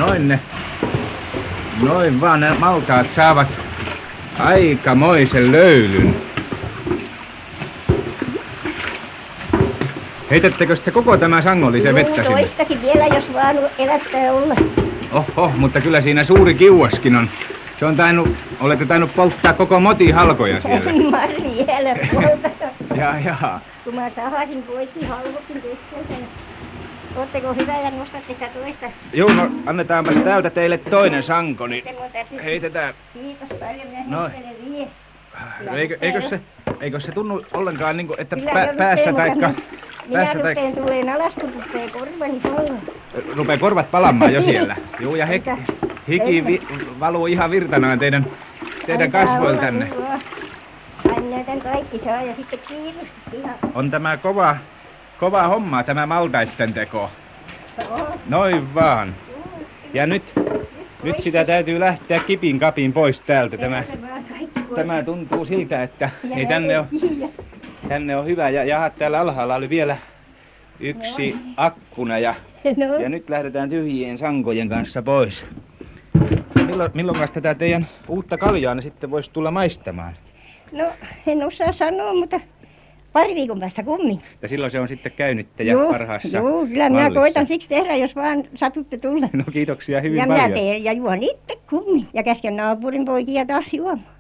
Noin vaan nämä maltaat saavat aikamoisen löylyn. Heitättekö sitten koko tämä sangollisen vettä sinne? Toistakin vielä, jos vaan elättää olla. Oho, mutta kyllä siinä suuri kiuaskin on. Se on olette tainnut polttaa koko motin halkoja siellä. Marvi, älä polta. Jaa. Kun mä sahasin poikki halvokin keskeltä. Ootteko hyvä ja nostatte sitä toista? Joo, no annetaanpa täältä teille toinen sanko, niin heitetään. Kiitos paljon, minä Noin. heittelen vie. Eikö se tunnu ollenkaan niin kuin, että Kyllä se päässä rupeaa, taikka... minä rupeen tuleen alas, kun rupee korvani palaa. Rupee korvat palamaan jo siellä. Joo, ja hiki valuu ihan virtanaan teidän kasvoiltanne. Ai minä tän kaikki saa ja sitten kiirusti ihan. On tämä kova homma, tämä maltaitten teko. Noin vaan. Ja nyt sitä täytyy lähteä kipin kapin pois täältä. Tämä tuntuu siltä, että ei tänne on hyvä. Ja täällä alhaalla oli vielä yksi akkuna ja nyt lähdetään tyhjien sankojen kanssa pois. Milloin tätä teidän uutta kaljaanne sitten voisi tulla maistamaan? No, en osaa sanoa, mutta pari viikon päästä kummin. Ja silloin se on sitten käynyttä ja parhaassa Joo, kyllä minä mallissa. koitan siksi tehdä, jos vaan satutte tulla. No kiitoksia hyvin ja paljon. minä teen ja juon itse kummin. Ja käsken naapurin poikia taas juomaan.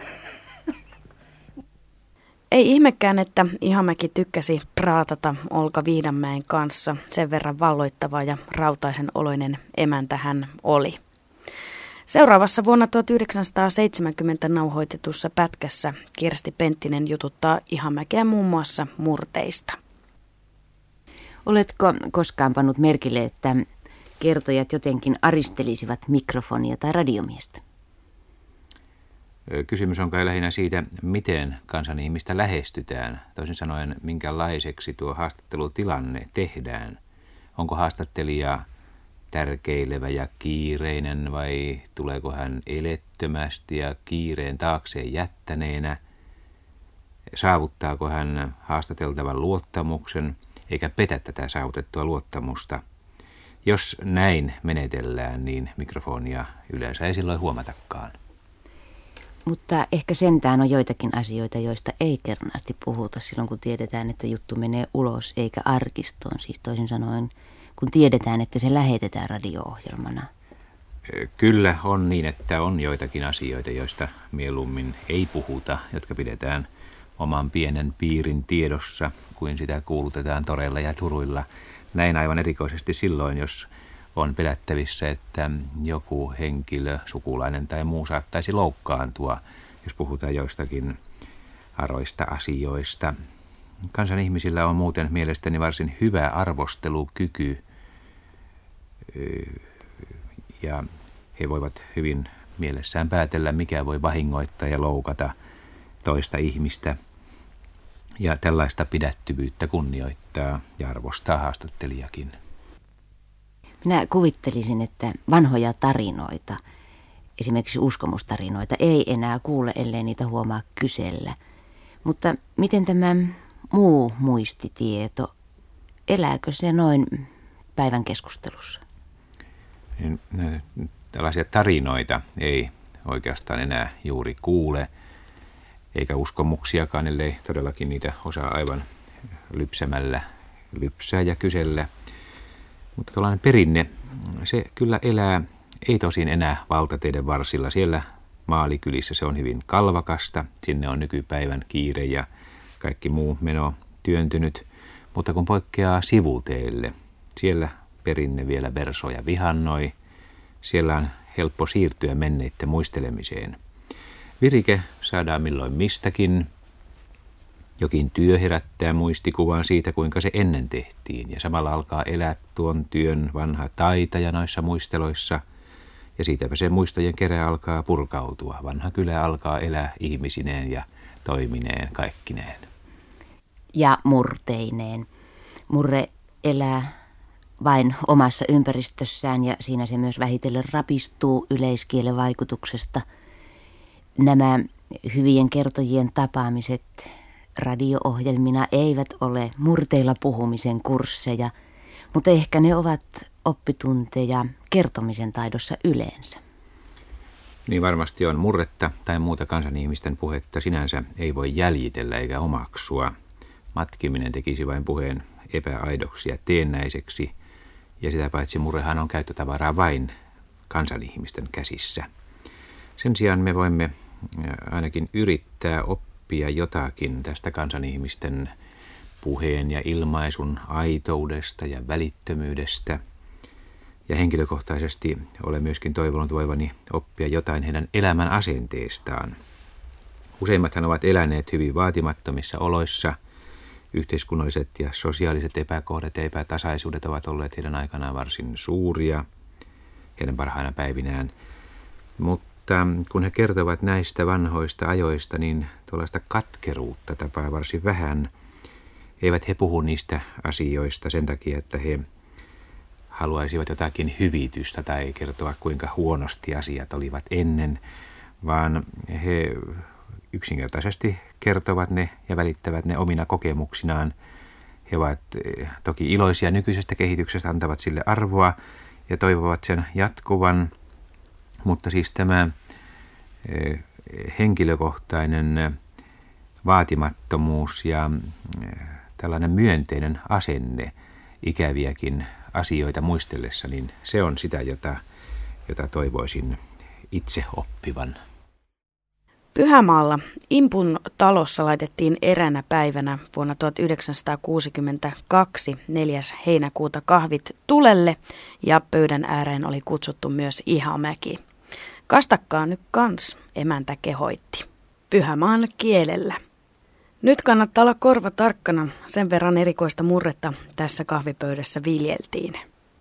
Ei ihmekään, että Ihamäki tykkäsi praatata Olka Viidanmäen kanssa. Sen verran valloittava ja rautaisen oloinen emäntä hän oli. Seuraavassa vuonna 1970 nauhoitetussa pätkässä Kirsti Penttinen jututtaa Ihamäkeä muun muassa murteista. Oletko koskaan pannut merkille, että kertojat jotenkin aristelisivat mikrofonia tai radiomiestä? Kysymys on kai lähinnä siitä, miten kansanihmistä lähestytään. Toisin sanoen, minkälaiseksi tuo haastattelutilanne tehdään. Onko haastattelija tärkeilevä ja kiireinen vai tuleeko hän elettömästi ja kiireen taakseen jättäneenä? Saavuttaako hän haastateltavan luottamuksen eikä petä tätä saavutettua luottamusta? Jos näin menetellään, niin mikrofonia yleensä ei silloin huomatakaan. Mutta ehkä sentään on joitakin asioita, joista ei kernaasti puhuta silloin, kun tiedetään, että juttu menee ulos eikä arkistoon. Siis toisin sanoen, kun tiedetään, että se lähetetään radio-ohjelmana. Kyllä on niin, että on joitakin asioita, joista mieluummin ei puhuta, jotka pidetään oman pienen piirin tiedossa, kuin sitä kuulutetaan toreilla ja turuilla. Näin aivan erikoisesti silloin, jos on pelättävissä, että joku henkilö, sukulainen tai muu saattaisi loukkaantua, jos puhutaan joistakin aroista asioista. Kansan ihmisillä on muuten mielestäni varsin hyvä arvostelukyky ja he voivat hyvin mielessään päätellä, mikä voi vahingoittaa ja loukata toista ihmistä. Ja tällaista pidättyvyyttä kunnioittaa ja arvostaa haastattelijakin. Minä kuvittelisin, että vanhoja tarinoita, esimerkiksi uskomustarinoita, ei enää kuule, ellei niitä huomaa kysellä. Mutta miten tämä muu muistitieto, elääkö se noin päivän keskustelussa? Tällaisia tarinoita ei oikeastaan enää juuri kuule, eikä uskomuksiakaan, ellei todellakin niitä osaa aivan lypsämällä lypsää ja kysellä. Mutta tällainen perinne, se kyllä elää, ei tosin enää valtateiden varsilla. Siellä maalikylissä se on hyvin kalvakasta, sinne on nykypäivän kiire ja kaikki muu meno työntynyt. Mutta kun poikkeaa sivuteille, siellä perinne vielä versoi ja vihannoi, siellä on helppo siirtyä menneiden muistelemiseen. Virike saadaan milloin mistäkin. Jokin työ herättää muistikuvan siitä, kuinka se ennen tehtiin, ja samalla alkaa elää tuon työn vanha taitaja noissa muisteloissa, ja siitäpä se muistojen kerä alkaa purkautua. Vanha kylä alkaa elää ihmisineen ja toimineen kaikkineen. Ja murteineen. Murre elää vain omassa ympäristössään, ja siinä se myös vähitellen rapistuu yleiskielen vaikutuksesta. Nämä hyvien kertojien tapaamiset radio-ohjelmina eivät ole murteilla puhumisen kursseja, mutta ehkä ne ovat oppitunteja kertomisen taidossa yleensä. Niin varmasti on. Murretta tai muuta kansanihmisten puhetta sinänsä ei voi jäljitellä eikä omaksua. Matkiminen tekisi vain puheen epäaidoksi ja teennäiseksi, ja sitä paitsi murrehan on käyttötavaraa vain kansanihmisten käsissä. Sen sijaan me voimme ainakin yrittää oppia jotakin tästä kansanihmisten puheen ja ilmaisun aitoudesta ja välittömyydestä. Ja henkilökohtaisesti olen myöskin toivonut voivani oppia jotain heidän elämän asenteestaan. Useimmathan ovat eläneet hyvin vaatimattomissa oloissa. Yhteiskunnalliset ja sosiaaliset epäkohdat ja epätasaisuudet ovat olleet heidän aikanaan varsin suuria, heidän parhaina päivinään. Mutta kun he kertovat näistä vanhoista ajoista, niin tuollaista katkeruutta tapaa varsin vähän. Eivät he puhu niistä asioista sen takia, että he haluaisivat jotakin hyvitystä tai kertoa, kuinka huonosti asiat olivat ennen, vaan he yksinkertaisesti kertovat ne ja välittävät ne omina kokemuksinaan. He ovat toki iloisia nykyisestä kehityksestä, antavat sille arvoa ja toivovat sen jatkuvan, mutta siis tämä henkilökohtainen vaatimattomuus ja tällainen myönteinen asenne ikäviäkin asioita muistellessa, niin se on sitä, jota toivoisin itse oppivan. Pyhämaalla Impun talossa laitettiin eräänä päivänä vuonna 1962 4. heinäkuuta kahvit tulelle ja pöydän ääreen oli kutsuttu myös Ihamäki. Kastakkaa nyt kans, emäntä kehoitti. Pyhämaan kielellä. Nyt kannattaa olla korva tarkkana, sen verran erikoista murretta tässä kahvipöydässä viljeltiin.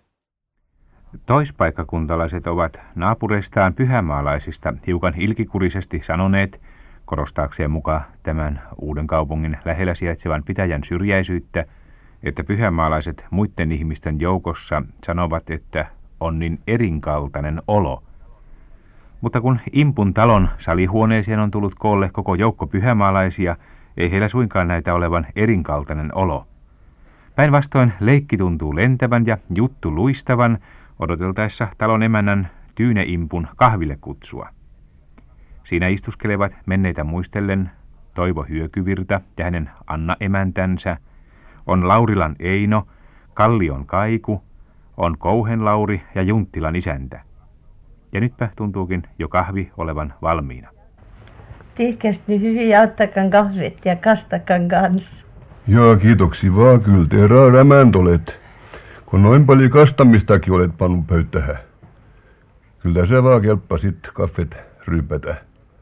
Toispaikkakuntalaiset ovat naapureistaan pyhämaalaisista hiukan ilkikurisesti sanoneet, korostaakseen mukaan tämän uuden kaupungin lähellä sijaitsevan pitäjän syrjäisyyttä, että pyhämaalaiset muiden ihmisten joukossa sanovat, että on niin erinkaltainen olo. Mutta kun Impun talon salihuoneeseen on tullut koolle koko joukko pyhämaalaisia, ei heillä suinkaan näitä olevan erinkaltainen olo. Päinvastoin leikki tuntuu lentävän ja juttu luistavan, odoteltaessa talon emännän Tyyne Impun kahville kutsua. Siinä istuskelevat menneitä muistellen Toivo Hyökyvirta ja hänen Anna-emäntänsä, on Laurilan Eino, Kallion Kaiku, on Kouhen Lauri ja Junttilan isäntä. Ja nytpä tuntuukin jo kahvi olevan valmiina. Tehkäs nyt hyvin ja ottakan kahvit ja kastakan kanssa. Joo, kiitoksia vaan, kyllä te rämäntä olet, kun noin paljon kastamistakin olet pannut pöytähän. Kyllä se vaan kelpaa sit kaffet ryypätä.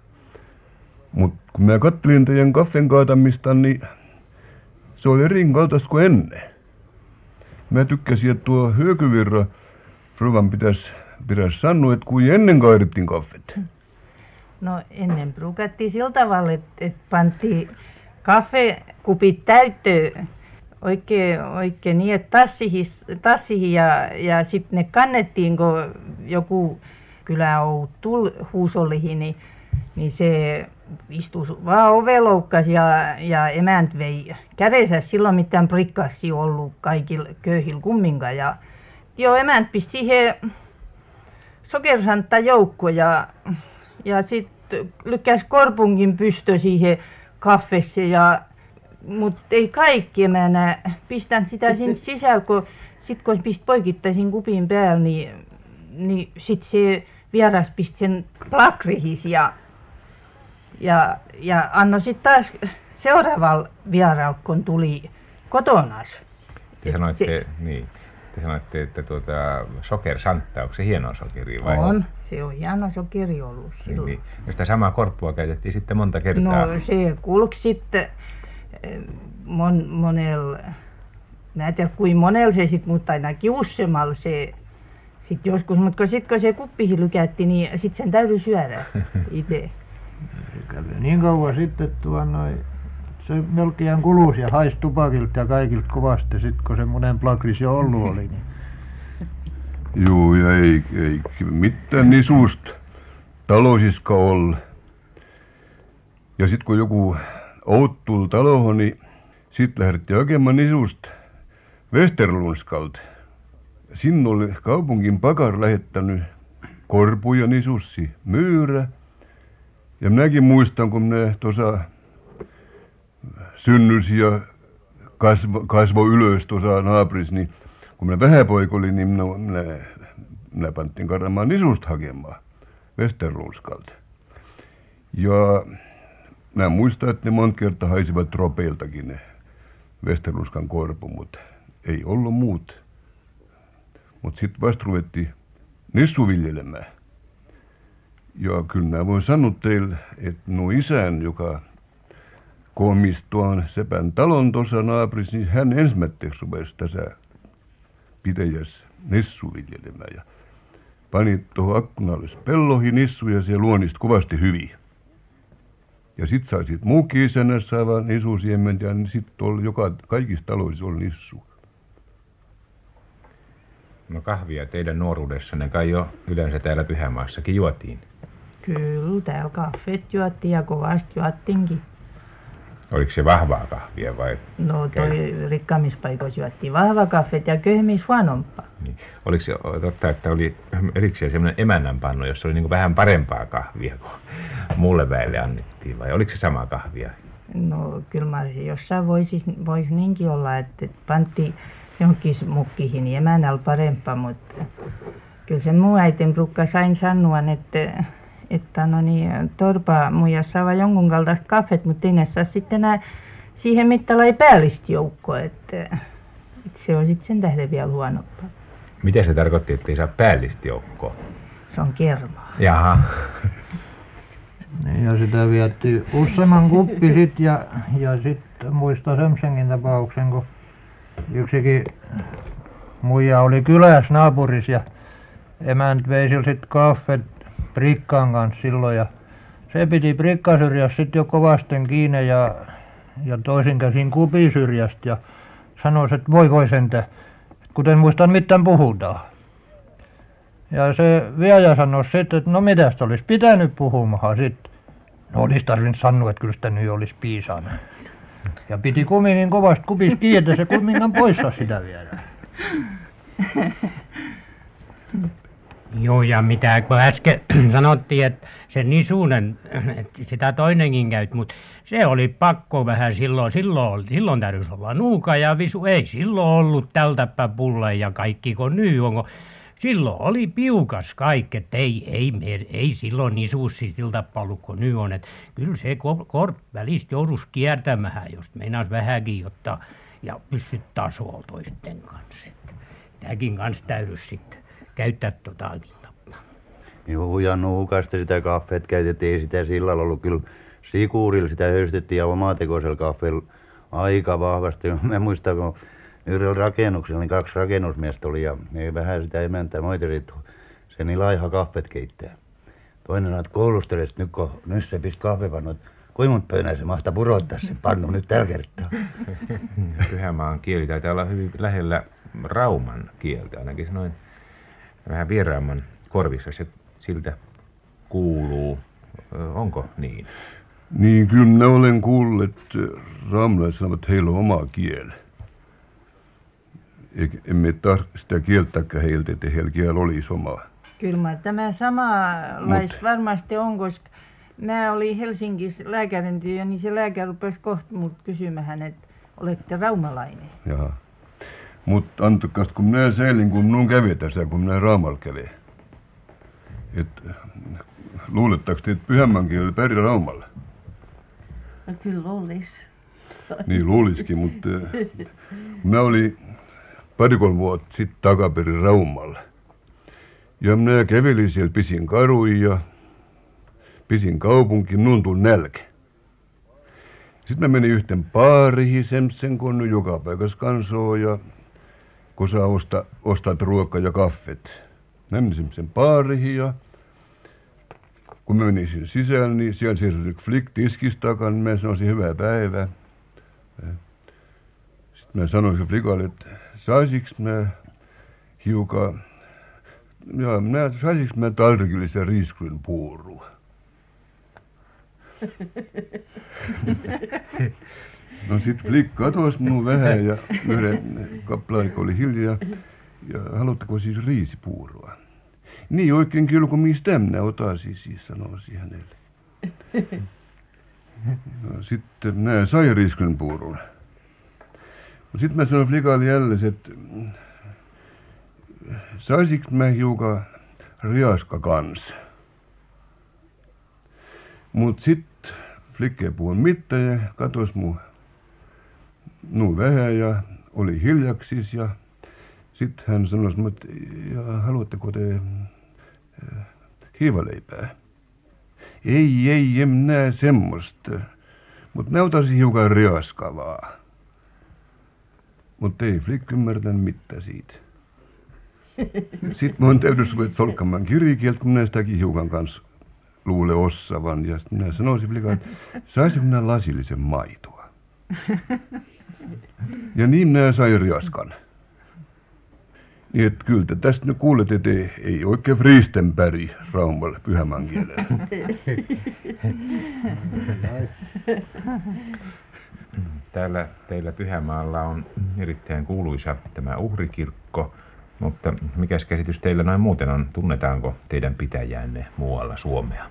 Mut kun mä kattelin teidän kaffen kaatamista, niin se oli erinkaltaista kuin ennen. Mä tykkäsin, että tuo Hyökyvirra rouvan pitäisi sanoa, että kuin ennen kairittiin kaffet. No ennen ruukattiin sillä tavalla, että pantiin kahvikupit täyttöön oikein niin, että tassihin ja sitten ne kannettiin, kun joku kyläout tuli huusollihin, niin se istui vaan oveloukkasi ja emänt vei kädessä silloin mitään prikkassia ollut kaikilla köyhillä kumminkaan. Ja emänt pisti siihen sokerisantta joukko ja sitten lykkäsi korpunkin pystö siihen kaffessa mutta ei kaikki emänä pistän sitä sinne sisällä, kun pist poikittaisin kupin päällä, niin sitten se vieras pisti sen plakrihis ja annoi sitten taas seuraavalla vieralla, kun tuli kotonas. Te sanoitte, että sokerisantta, onko se hieno sokeri vai? On, se on hieno sokeri ollut silloin. Niin. Ja sitä samaa korppua käytettiin sitten monta kertaa. No se kulki sitten monella, mä en tiedä kuinka monella se sitten, mutta ainakin useammalla se sitten joskus, mutta sitten kun se kuppiin lykätti, niin sitten sen täytyy syödä itse. Se kävi niin kauan sitten, että se melkein kulusi ja haisi tupakilta ja kaikilta kovasti sitten, kun semmoinen plakris jo ollut oli. Niin. Joo, ja ei mitään nisusta taloisiska olla. Ja sitten kun joku out tuli taloon, niin sitten lähdettiin hakemaan nisusta Westerlunskalta. Sinne oli kaupungin pakar lähettänyt korpuja nisussi myyrä. Ja minäkin muistan, kun minä tuossa synnysin ja kasvoi ylös tuossa naapurissa, niin kun minä vähäpoika olin, niin minä pantiin karaamaan nisusta hakemaan Westerlunskalta. Ja minä muistan, että ne monta kertaa haisivat tropeiltakin ne Westerluskan korpu, mutta ei ollut muut. Mutta sitten vasta ruvettiin nissu viljelemään. Ja kyllä mä voin sanoa teille, että isän, joka komissi tuon sepän talon tuossa naapurissa, niin hän ensimmäiseksi rupesi tässä pitäjässä nissu viljelemään. Ja pani tuohon akkunalle pelloihin nissuja ja siellä luonnisti kovasti hyviä. Ja sitten sai siitä muukin isännässä saava nissusiementä ja sitten kaikissa taloissa oli nissu. No kahvia teidän nuoruudessanne kai jo yleensä täällä Pyhämaassakin juotiin. Kyllä, täällä kahvit juottiin ja kovasti juottiinkin. Oliko se vahvaa kahvia vai? No toi rikkaamispaikoissa juottiin vahva kahvit ja köyhmissä huonompaa. Niin. Oliko se totta, että oli erikseen semmoinen emännänpannu, jossa oli niin kuin vähän parempaa kahvia kuin muulle väelle annettiin, vai oliko se sama kahvia? No kyllä mä jossain voisi niinkin olla, että pantiin johonkin mukkiin niin emännällä parempaa, mutta kyllä se mun äitin ruukkasi aina sanoa, että torpa muijas saa jonkun kaltaista kahvet, mutta ei ne saa sitten enää siihen mittalai päällistä joukkoa, että se on sitten sen tähden vielä huonompaa. Mitä se tarkoitti, että ei saa päällistä joukkoa? Se on kermaa. Jaha. Ja sitä vietti useamman kuppi sitten ja sitten muistan semmoisenkin tapauksen, kun yksikin muija oli kylässä naapurissa ja emäntä vei sillä sitten kahvet prikkaan kanssa silloin ja se piti prikkasyrjässä sitten jo kovasten kiinni ja toisin käsin kupisyrjästä ja sanoi, että voi sentä, kuten muistan mitään puhutaan. Ja se viejä sanoi sitten, että no mitäs olisi pitänyt puhumaan sitten. No olisi tarvinnut sanoa, että kyllä sitä nyt olisi piisannut. Ja piti kumminkin kovasti kupis kiinni, että se kumminkaan poissa sitä viedä. Joo, ja mitä kun äsken sanottiin, että se nisunen, että sitä toinenkin käyt, mutta se oli pakko vähän silloin täytyisi olla nuuka ja visu. Ei silloin ollut tältäpä pulle ja kaikki kun nyt on. Silloin oli piukas kaikki, että ei silloin nisuussi siltä ollut kuin nyt on. Että kyllä se välistä jouduisi kiertämään, jos meinasi vähänkin ottaa ja pysyt tasolla toisten kanssa. Tämäkin kanssa täytyisi sitten käyttää totakin tapaa. Joo, ja nuukasta sitä kahvet käytettiin, ei sitä sillalla ollut. Kyllä sikurilla sitä höystettiin ja omatekoisella kahvella aika vahvasti. Mä muistan, kun yhdellä rakennuksella niin 2 rakennusmiestä oli ja ei vähän sitä emäntää moiterit. Se niin laiha kahvet keittää. Toinen näet koulusteli, että nyt se pisti kahvepannut. Kuinka monta pöynää se mahtaa purottaa se pannu nyt tällä kertaa. Pyhämaan kieli taitaa olla hyvin lähellä rauman kieltä, ainakin se noin vähän vieraamman korvissa se siltä kuuluu. Onko niin? Niin, kyllä minä olen kuullut, että raamalaiset sanovat, että heillä on oma kieli. Emme sitä kieltäkään heiltä, että heillä kieli olisi oma. Kyllä tämä samanlaista varmasti on, koska mä olin Helsingissä lääkärintyö, niin se lääkäri rupesi kohta mut kysymään, että olette raumalainen. Jaha. Mutta antakas, kun minä säilin, kun minun kävi tässä, kun minä raamalla kävin. Että luuletteko te, että Pyhänmaan kieli pärjää raumalla? No kyllä olisi. Niin luulisikin, mutta minä olin 2-3 vuotta sitten takaperin Raumalla. Ja minä kävelin siellä pisin karuja ja pisin kaupunki, minun tuli nälkä. Sitten mä menin yhteen baariin, semmoisen kun joka paikassa kansoo ja kun saa ostat ruokaa ja kaffet. Mä menin semmoisen baariin ja kun mä menin sinne sisälle, niin siellä seisoi yksi flick tiskis takana, niin mä sanoisin hyvää päivää. Sitten mä sanoin se flikalle, että saisiks mä hiukan, saisiks mä tallrikillisen riisgryn puurua. No sit flick katos minun vähän ja yhden kaplaan oli hiljaa ja haluatteko siis riisipuurua? Niin oikein kyllä, kun mistä minä otasin siis, sanoisin hänelle. No, sitten minä sain riisgryn puurun. Sitten mä sanoin flikalle jälleen, että saisiks mä hiukan riaska kanssa. Mut sit flikke ei puhunut mitään ja katos mun nu vähän ja oli hiljaksis ja sitten hän sanoi, että ja haluatteko te hiivaleipää? Ei, en näe semmoista. Mutta näytäisi hiukan riaskavaa. Mutta ei Flick ymmärtänyt mitään siitä. Sitten minun täytyisi ruveta solkkamaan kirjikieltä, kun minä sitäkin hiukan kanssa luulen ossavan. Ja minä sanoisin Flickalle, että saisinko minä lasillisen maitoa? Ja niin minä sain riaskan. Niin että kyllä te tästä nyt kuulet, että ei oikein Friistenberg Raumalla pyhämaan kielellä. Täällä teillä Pyhämaalla on erittäin kuuluisa tämä uhrikirkko, mutta mikäs käsitys teillä noin muuten on? Tunnetaanko teidän pitäjänne muualla Suomea?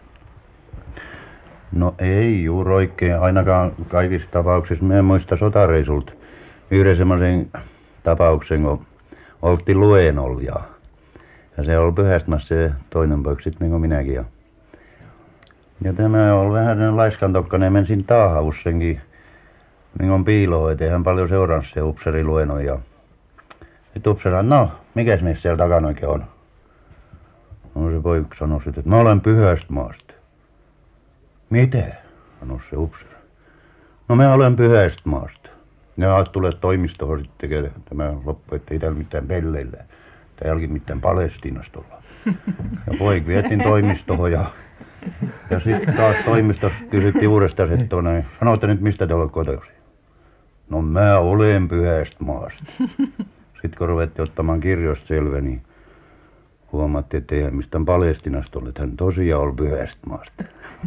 No ei juuri oikein, ainakaan kaikissa tapauksissa. Mä en muista sotareisulta yhden semmoisen tapauksen, kun oltiin luennolla ja se oli pyhästämässä se toinen poika sitten niin kuin minäkin. Ja tämä oli vähän sen laiskantokkainen, mensin taahavus senkin niin kuin piiloon, ettei hän paljon seurannut se upseri luennon. Ja sitten upseri sanoi, no mikäs mies siellä takana oikein on? No se poika sanoi sitten, että mä olen Pyhästä maasta. Mitä? Sanoi se upseri. No mä olen Pyhästä maasta. Ja tulee toimistoon sitten tekee tämä loppu, ettei täällä mitään pelleillä. Täälläkin mitään Palestiinasta olla. Ja poika vietiin toimistoon ja sitten taas toimistossa kysyttiin uudestaan, että sanoitte nyt mistä te olette kotoisin. No mä olen Pyhästä maasta. Sitten kun ruvettiin ottamaan kirjoista selvä, niin huomattiin, että eihän mistään Palestiinasta ole, että hän tosiaan oli Pyhästä maasta.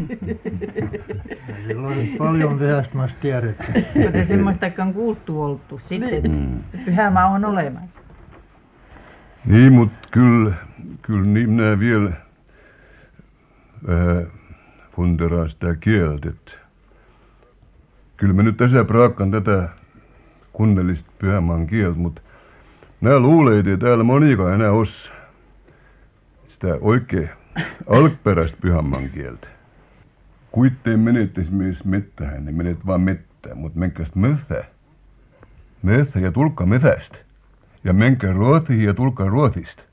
Silloin paljon Pyhästä maasta tiedetty. Mutta semmoistakaan kuultu oltu sitten, että Pyhämaa on olemassa. Niin, mutta kyllä niin minä vielä vähän funderaan sitä kieltä, että kyllä mä nyt tässä praakkaan tätä kunnellista Pyhämaan kieltä, mutta minä luulen, ettei täällä monikaan enää osaa sitä oikein alkuperäistä Pyhämaan kieltä. Kuitteen menet esimerkiksi mettähän, niin menet vaan mettään, mutta menkää metsään. Metsä ja tulkaa metsästä. Ja menkää Ruotsiin ja tulkaa Ruotsista.